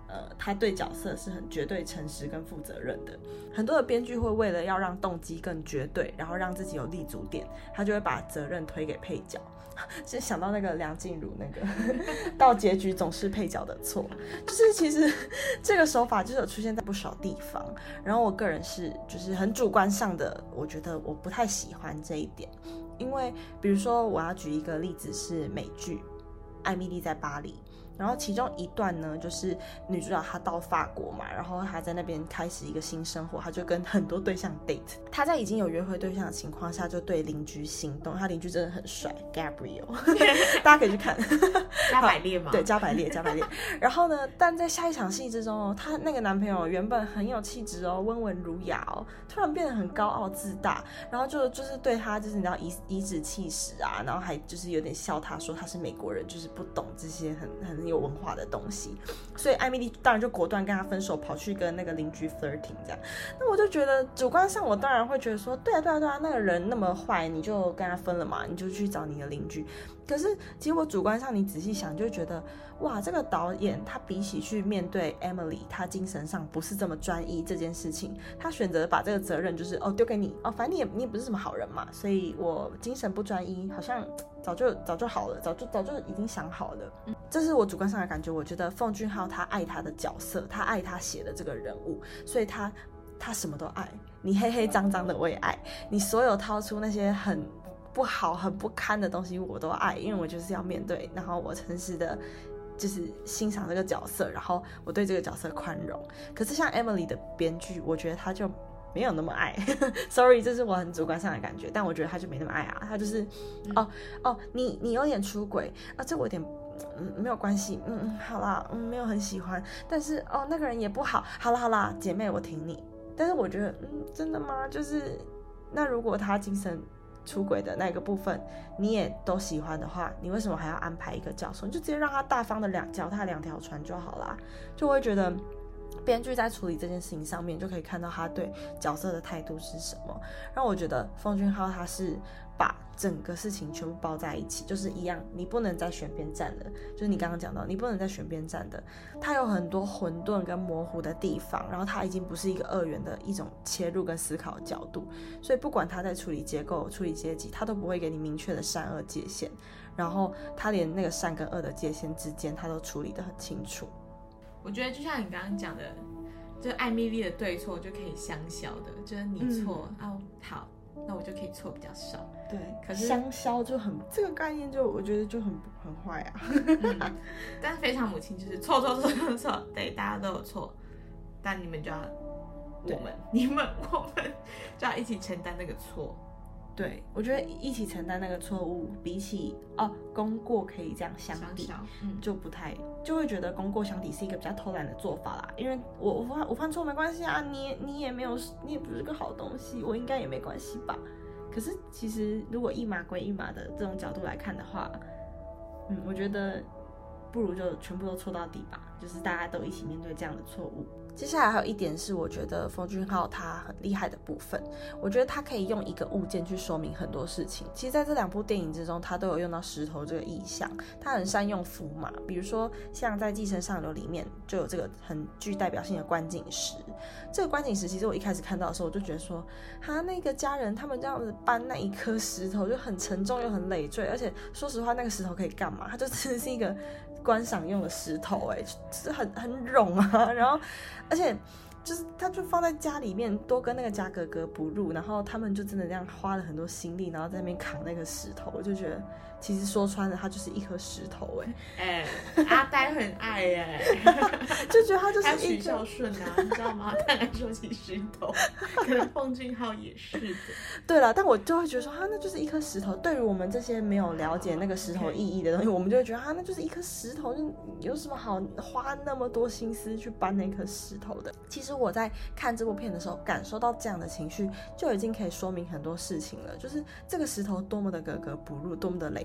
[SPEAKER 2] 他对角色是很绝对诚实跟负责任的。很多的编剧会为了要让动机更绝对，然后让自己有立足点，他就会把责任推给配角。就想到那个梁静茹那个到结局总是配角的错，就是其实这个手法就是有出现在不少地方，然后我个人是就是很主观上的，我觉得我不太喜欢这一点。因为比如说我要举一个例子是美剧《艾蜜莉在巴黎》，然后其中一段呢，就是女主角她到法国嘛，然后她在那边开始一个新生活，她就跟很多对象 date。她在已经有约会对象的情况下，就对邻居心动。她邻居真的很帅 ，Gabriel， 大家可以去看。
[SPEAKER 3] 加百列吗？
[SPEAKER 2] 对，加百列。然后呢，但在下一场戏之中哦，她那个男朋友原本很有气质哦，温文儒雅哦，突然变得很高傲自大，然后就是对她就是你知道颐指气使啊，然后还就是有点笑她说她是美国人，就是不懂这些很有文化的东西，所以艾蜜莉当然就果断跟他分手，跑去跟那个邻居 flirting 这样。那我就觉得主观上我当然会觉得说，对啊，那个人那么坏，你就跟他分了嘛，你就去找你的邻居。可是其实我主观上你仔细想，就会觉得哇，这个导演他比起去面对 Emily 他精神上不是这么专一这件事情，他选择把这个责任就是丢给你反正你也不是什么好人嘛，所以我精神不专一，好像早就好了，早就已经想好了。这是我主观上的感觉。我觉得奉俊昊他爱他的角色，他爱他写的这个人物，所以他什么都爱，你黑黑脏脏的我也爱，你所有掏出那些很不好很不堪的东西我都爱，因为我就是要面对，然后我诚实的就是欣赏这个角色，然后我对这个角色宽容。可是像 Emily 的编剧，我觉得他就没有那么爱sorry， 这是我很主观上的感觉，但我觉得他就没那么爱啊。他就是你有点出轨啊，这我有点没有关系，好啦，没有很喜欢，但是那个人也不好，好啦，姐妹我挺你。但是我觉得真的吗？就是那如果他精神出轨的那个部分你也都喜欢的话，你为什么还要安排一个教授？你就直接让他大方的脚踏两条船就好啦。就会觉得编剧在处理这件事情上面就可以看到他对角色的态度是什么。让我觉得奉俊昊他是把整个事情全部包在一起，就是一样，你不能再选边站了，就是你刚刚讲到你不能再选边站的，他有很多混沌跟模糊的地方，然后他已经不是一个二元的一种切入跟思考的角度，所以不管他在处理结构处理阶级，他都不会给你明确的善恶界限，然后他连那个善跟恶的界限之间他都处理得很清楚。
[SPEAKER 3] 我觉得就像你刚刚讲的，就艾蜜莉的对错就可以相消的，就是你错好，那我就可以错比较少。
[SPEAKER 2] 对，
[SPEAKER 3] 可是
[SPEAKER 2] 相消就很这个概念就我觉得就很坏啊。
[SPEAKER 3] 但是非常母亲就是错，对，大家都有错，但你们就要我们就要一起承担那个错。
[SPEAKER 2] 对，我觉得一起承担那个错误，比起功过可以这样相抵，就不太就会觉得功过相抵是一个比较偷懒的做法啦。因为我犯错没关系啊，你也没有，你也不是个好东西，我应该也没关系吧。可是其实如果一码归一码的这种角度来看的话，我觉得不如就全部都错到底吧，就是大家都一起面对这样的错误。接下来还有一点是我觉得奉俊昊他很厉害的部分，我觉得他可以用一个物件去说明很多事情。其实在这两部电影之中他都有用到石头这个意象，他很善用符码，比如说像在《寄生上流》里面就有这个很具代表性的观景石。这个观景石其实我一开始看到的时候我就觉得说那个家人他们这样子搬那一颗石头就很沉重又很累赘，而且说实话那个石头可以干嘛？它就真的是一个观赏用的石头就是很冗啊，然后而且就是他就放在家里面都跟那个家格格不入，然后他们就真的这样花了很多心力，然后在那边扛那个石头，我就觉得其实说穿了它就是一颗石头
[SPEAKER 3] 阿呆很爱
[SPEAKER 2] 就觉得它就是一个
[SPEAKER 3] 许孝顺啊，你知道吗？他来说起石头，可能奉俊昊也是的。
[SPEAKER 2] 对了，但我就会觉得说那就是一颗石头。对于我们这些没有了解那个石头意义的东西，我们就会觉得那就是一颗石头，就有什么好花那么多心思去搬那颗石头的？其实我在看这部片的时候感受到这样的情绪，就已经可以说明很多事情了。就是这个石头多么的格格不入，多么的累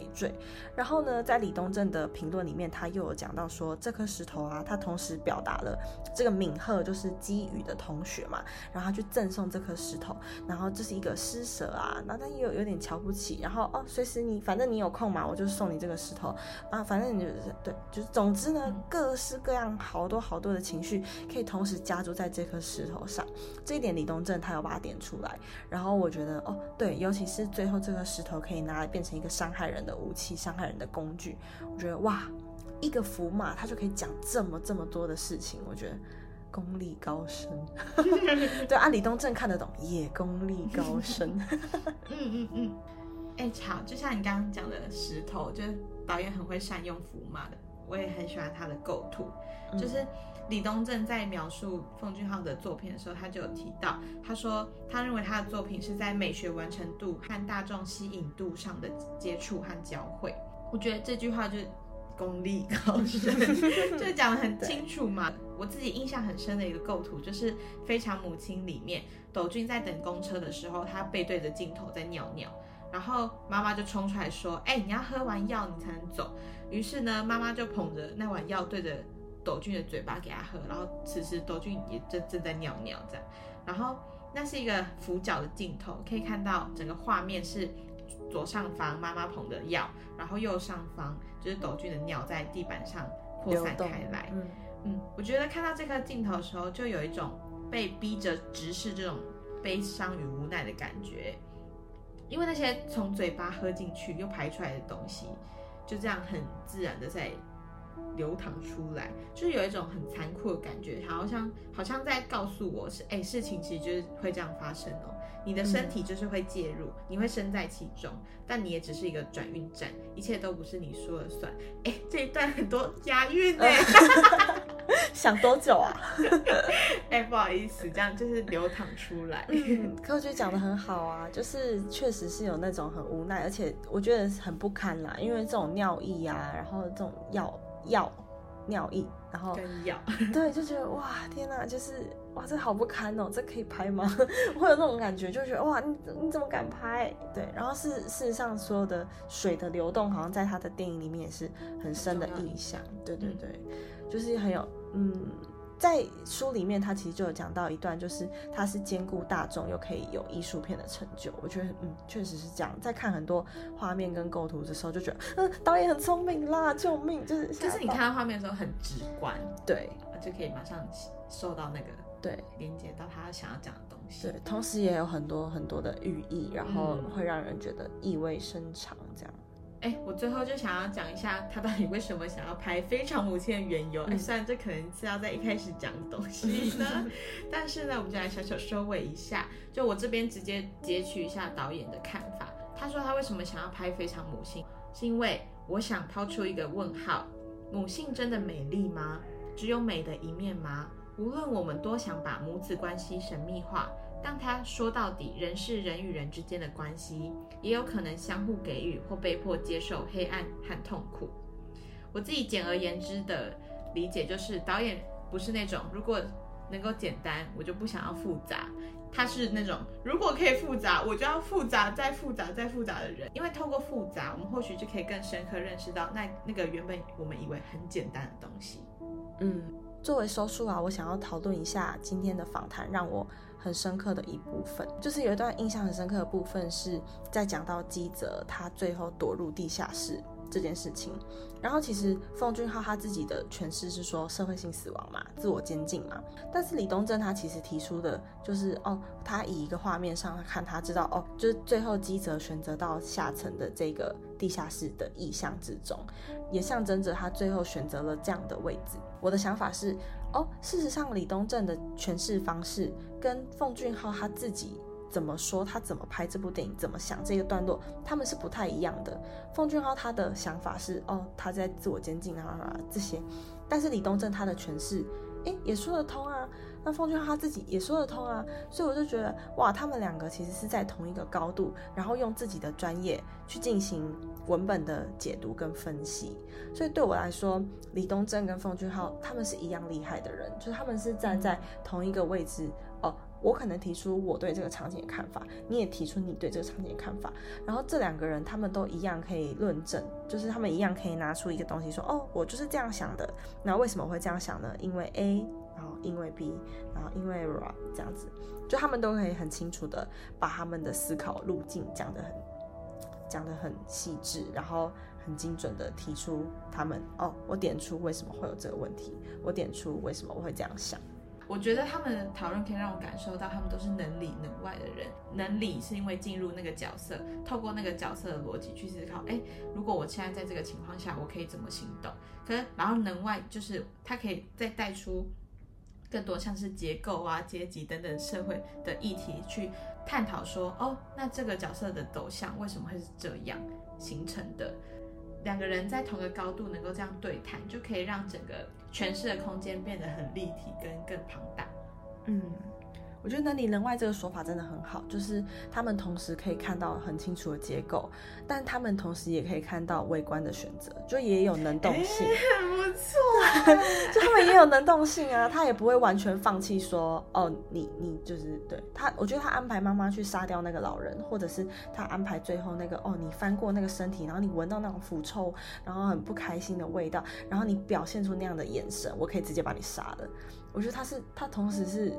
[SPEAKER 2] 缀。然后呢，在李东正的评论里面，他又有讲到说，这颗石头啊，他同时表达了这个敏赫就是基语的同学嘛，然后他去赠送这颗石头，然后这是一个施舍啊，然后但也有点瞧不起，然后随时反正你有空嘛，我就送你这个石头啊，反正你就是总之呢，各式各样好多的情绪可以同时加注在这颗石头上，这一点李东正他有把它点出来。然后我觉得对，尤其是最后这颗石头可以拿来变成一个伤害人的武器，伤害人的工具，我觉得哇，一个符码它就可以讲这么多的事情，我觉得功力高深。对啊，李东正看得懂，也功力高深。
[SPEAKER 3] 好，就像你刚刚讲的石头，就是导演很会善用符码的，我也很喜欢他的构图。就是李东正在描述奉俊昊的作品的时候，他就有提到，他说他认为他的作品是在美学完成度和大众吸引度上的接触和交汇。我觉得这句话就是功力高深，就讲得很清楚嘛。我自己印象很深的一个构图，就是《非常母亲》里面，斗俊在等公车的时候，他背对着镜头在尿尿，然后妈妈就冲出来说：“你要喝完药你才能走。”于是呢，妈妈就捧着那碗药对着斗俊的嘴巴给他喝，然后此时斗俊也正在尿尿这样。然后那是一个俯角的镜头，可以看到整个画面是左上方妈妈捧的药，然后右上方就是斗俊的尿在地板上扩散开来。我觉得看到这颗镜头的时候，就有一种被逼着直视这种悲伤与无奈的感觉，因为那些从嘴巴喝进去又排出来的东西，就这样很自然的在流淌出来，就是有一种很残酷的感觉，好像在告诉我事情其实就是会这样发生哦。你的身体就是会介入，你会身在其中，但你也只是一个转运站，一切都不是你说了算。这一段很多押韵呢。
[SPEAKER 2] 想多久啊？
[SPEAKER 3] 不好意思，这样就是流淌出来。
[SPEAKER 2] 可我觉得讲得很好啊，就是确实是有那种很无奈，而且我觉得很不堪啦，因为这种尿意啊，然后这种尿意，然后
[SPEAKER 3] 跟药，
[SPEAKER 2] 对，就觉得哇，天哪，就是哇，这好不堪哦，这可以拍吗？会有那种感觉，就觉得哇，你怎么敢拍？对，然后事实上，所有的水的流动，好像在他的电影里面也是很深的意象。对，就是很有在书里面他其实就有讲到一段，就是他是兼顾大众又可以有艺术片的成就。我觉得确实是这样，在看很多画面跟构图的时候就觉得导演很聪明啦，救命，就是
[SPEAKER 3] 你看到画面的时候很直观，
[SPEAKER 2] 对，
[SPEAKER 3] 就可以马上受到那个
[SPEAKER 2] 对
[SPEAKER 3] 连接到他想要讲的东西。
[SPEAKER 2] 对，同时也有很多的寓意，然后会让人觉得意味深长这样。
[SPEAKER 3] 我最后就想要讲一下他到底为什么想要拍《非常母亲》的缘由。虽然这可能是要在一开始讲的东西呢，但是呢，我们就来小小收尾一下。就我这边直接截取一下导演的看法。他说他为什么想要拍《非常母性》，是因为我想抛出一个问号：母性真的美丽吗？只有美的一面吗？无论我们多想把母子关系神秘化，当他说到底，人是人与人之间的关系，也有可能相互给予或被迫接受黑暗和痛苦。我自己简而言之的理解就是，导演不是那种如果能够简单，我就不想要复杂。他是那种如果可以复杂，我就要复杂再复杂再复杂的人。因为透过复杂，我们或许就可以更深刻认识到那个原本我们以为很简单的东西。
[SPEAKER 2] 作为收束啊，我想要讨论一下今天的访谈让我很深刻的一部分，就是有一段印象很深刻的部分是在讲到基泽他最后躲入地下室这件事情。然后其实奉俊昊他自己的诠释是说社会性死亡嘛，自我监禁嘛，但是李东正他其实提出的就是他以一个画面上看，他知道就是最后基泽选择到下层的这个地下室的意象之中，也象征着他最后选择了这样的位置。我的想法是事实上李东正的诠释方式跟奉俊昊他自己怎么说，他怎么拍这部电影，怎么想这个段落，他们是不太一样的。奉俊昊他的想法是他在自我监禁这些，但是李东正他的诠释也说得通啊，那奉俊昊他自己也说得通啊，所以我就觉得哇，他们两个其实是在同一个高度，然后用自己的专业去进行文本的解读跟分析。所以对我来说，李东正跟奉俊昊他们是一样厉害的人，就是他们是站在同一个位置我可能提出我对这个场景的看法，你也提出你对这个场景的看法，然后这两个人他们都一样可以论证，就是他们一样可以拿出一个东西说，哦，我就是这样想的，然后为什么会这样想呢？因为 A， 然后因为 B， 然后因为 R 这样子，就他们都可以很清楚的把他们的思考路径讲得很细致，然后很精准的提出他们，哦，我点出为什么会有这个问题，我点出为什么我会这样想。
[SPEAKER 3] 我觉得他们的讨论可以让我感受到他们都是能里能外的人。能里是因为进入那个角色，透过那个角色的逻辑去思考，如果我现在在这个情况下，我可以怎么行动？然后能外就是他可以再带出更多像是结构啊、阶级等等社会的议题去探讨说，哦，那这个角色的走向为什么会是这样形成的？两个人在同个高度能够这样对谈，就可以让整个诠释的空间变得很立体跟更庞大。
[SPEAKER 2] 我觉得能里能外这个说法真的很好，就是他们同时可以看到很清楚的结构，但他们同时也可以看到微观的选择，就也有能动性。
[SPEAKER 3] 很不错
[SPEAKER 2] 就他们也有能动性啊，他也不会完全放弃说，哦，你就是对他，我觉得他安排妈妈去杀掉那个老人，或者是他安排最后那个，哦，你翻过那个身体，然后你闻到那种腐臭，然后很不开心的味道，然后你表现出那样的眼神，我可以直接把你杀了。我觉得他同时是。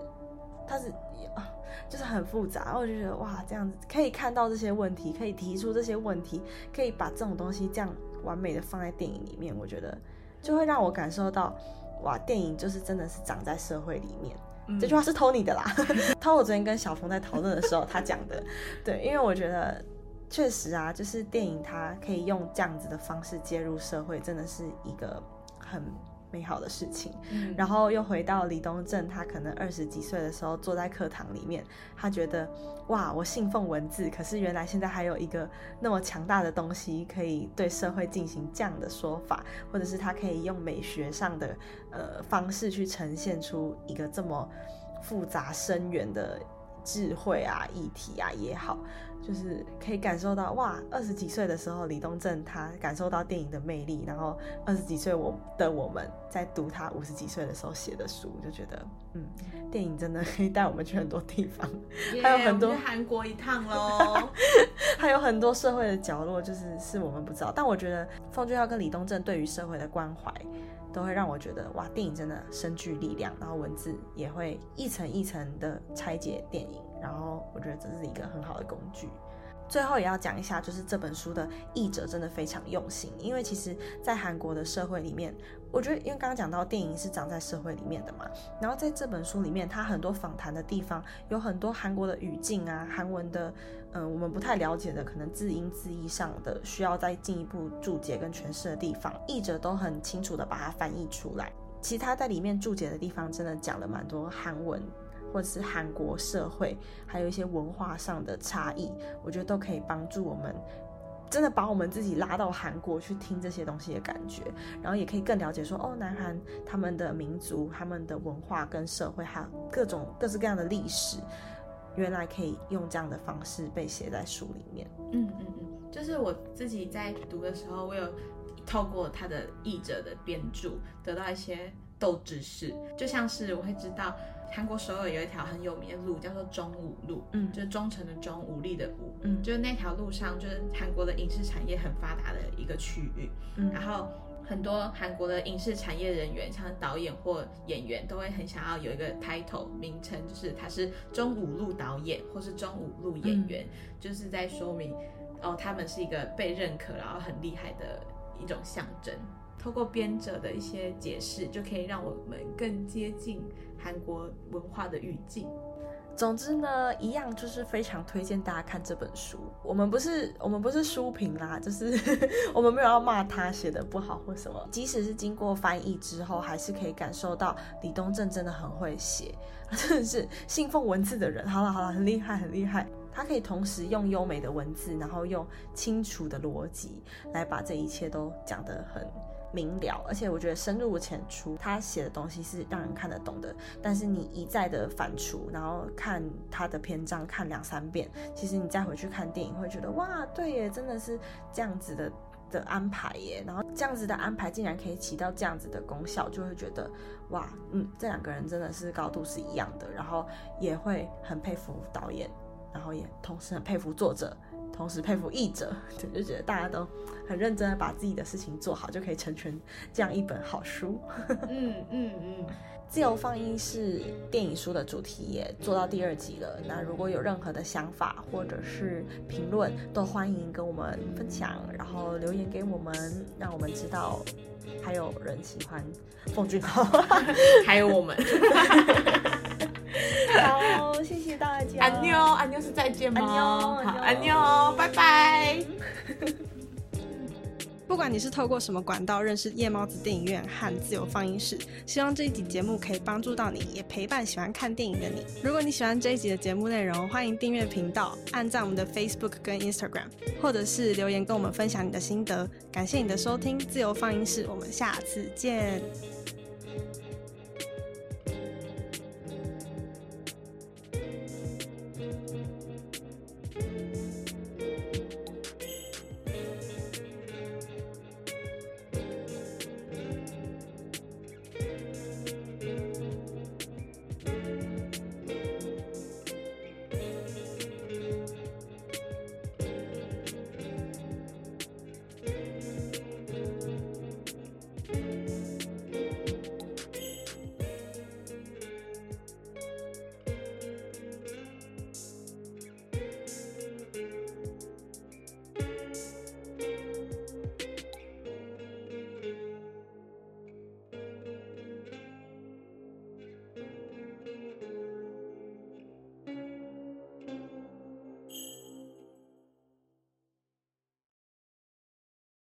[SPEAKER 2] 就是很复杂，然后我就觉得哇，这样子可以看到这些问题，可以提出这些问题，可以把这种东西这样完美的放在电影里面，我觉得就会让我感受到，哇，电影就是真的是长在社会里面。这句话是 Tony 的啦，Tony 我昨天跟小峰在讨论的时候他讲的，对，因为我觉得确实啊，就是电影它可以用这样子的方式介入社会，真的是一个很美好的事情。然后又回到李东正，他可能20几岁的时候坐在课堂里面，他觉得哇，我信奉文字，可是原来现在还有一个那么强大的东西可以对社会进行这样的说法，或者是他可以用美学上的方式去呈现出一个这么复杂深远的智慧啊、议题啊也好，就是可以感受到哇，20几岁的时候李东正他感受到电影的魅力，然后20几岁我们在读他50几岁的时候写的书，就觉得电影真的可以带我们去很多地方，还有很多
[SPEAKER 3] 我们去韩国一趟咯
[SPEAKER 2] 还有很多社会的角落是我们不知道，但我觉得奉俊昊跟李东正对于社会的关怀都会让我觉得哇，电影真的深具力量，然后文字也会一层一层的拆解电影，然后我觉得这是一个很好的工具。最后也要讲一下，就是这本书的译者真的非常用心，因为其实在韩国的社会里面，我觉得因为刚刚讲到电影是长在社会里面的嘛，然后在这本书里面它很多访谈的地方有很多韩国的语境啊，韩文的我们不太了解的可能字音字义上的需要再进一步注解跟诠释的地方，译者都很清楚的把它翻译出来。其他在里面注解的地方真的讲了蛮多韩文或者是韩国社会还有一些文化上的差异，我觉得都可以帮助我们真的把我们自己拉到韩国去听这些东西的感觉，然后也可以更了解说，哦，南韩他们的民族他们的文化跟社会还有各式各样的历史，原来可以用这样的方式被写在书里面。
[SPEAKER 3] 就是我自己在读的时候，我有透过他的译者的编著得到一些斗知识，就像是我会知道韩国首尔有一条很有名的路叫做中武路，就是忠诚的忠，武力的武，就是那条路上就是韩国的影视产业很发达的一个区域，然后很多韩国的影视产业人员，像导演或演员，都会很想要有一个 title 名称，就是他是中武路导演或是中武路演员，就是在说明他们是一个被认可然后很厉害的一种象征。透过编者的一些解释，就可以让我们更接近韩国文化的语境。
[SPEAKER 2] 总之呢，一样就是非常推荐大家看这本书。我们不是书评啦，就是我们没有要骂他写的不好或什么。即使是经过翻译之后，还是可以感受到李东正真的很会写，他真的是信奉文字的人。好了，很厉害，很厉害。他可以同时用优美的文字，然后用清楚的逻辑来把这一切都讲得很明了，而且我觉得深入浅出，他写的东西是让人看得懂的。但是你一再的反刍，然后看他的篇章看2-3遍，其实你再回去看电影会觉得哇，对耶，真的是这样子的的安排耶，然后这样子的安排竟然可以起到这样子的功效，就会觉得哇，这两个人真的是高度是一样的，然后也会很佩服导演，然后也同时很佩服作者，同时佩服译者，就觉得大家都很认真的把自己的事情做好，就可以成全这样一本好书。自由放映是电影书的主题也做到第2集了，那如果有任何的想法或者是评论，都欢迎跟我们分享，然后留言给我们，让我们知道还有人喜欢奉俊昊
[SPEAKER 3] 还有我们
[SPEAKER 2] 好，谢谢大家。
[SPEAKER 3] 安妞，安妞是再见吗？
[SPEAKER 2] 安妞，
[SPEAKER 3] 好，安妞，拜拜。
[SPEAKER 4] 不管你是透过什么管道认识夜猫子电影院和自由放映室，希望这一集节目可以帮助到你，也陪伴喜欢看电影的你。如果你喜欢这一集的节目内容，欢迎订阅频道，按赞我们的 Facebook 跟 Instagram， 或者是留言跟我们分享你的心得。感谢你的收听，自由放映室，我们下次见。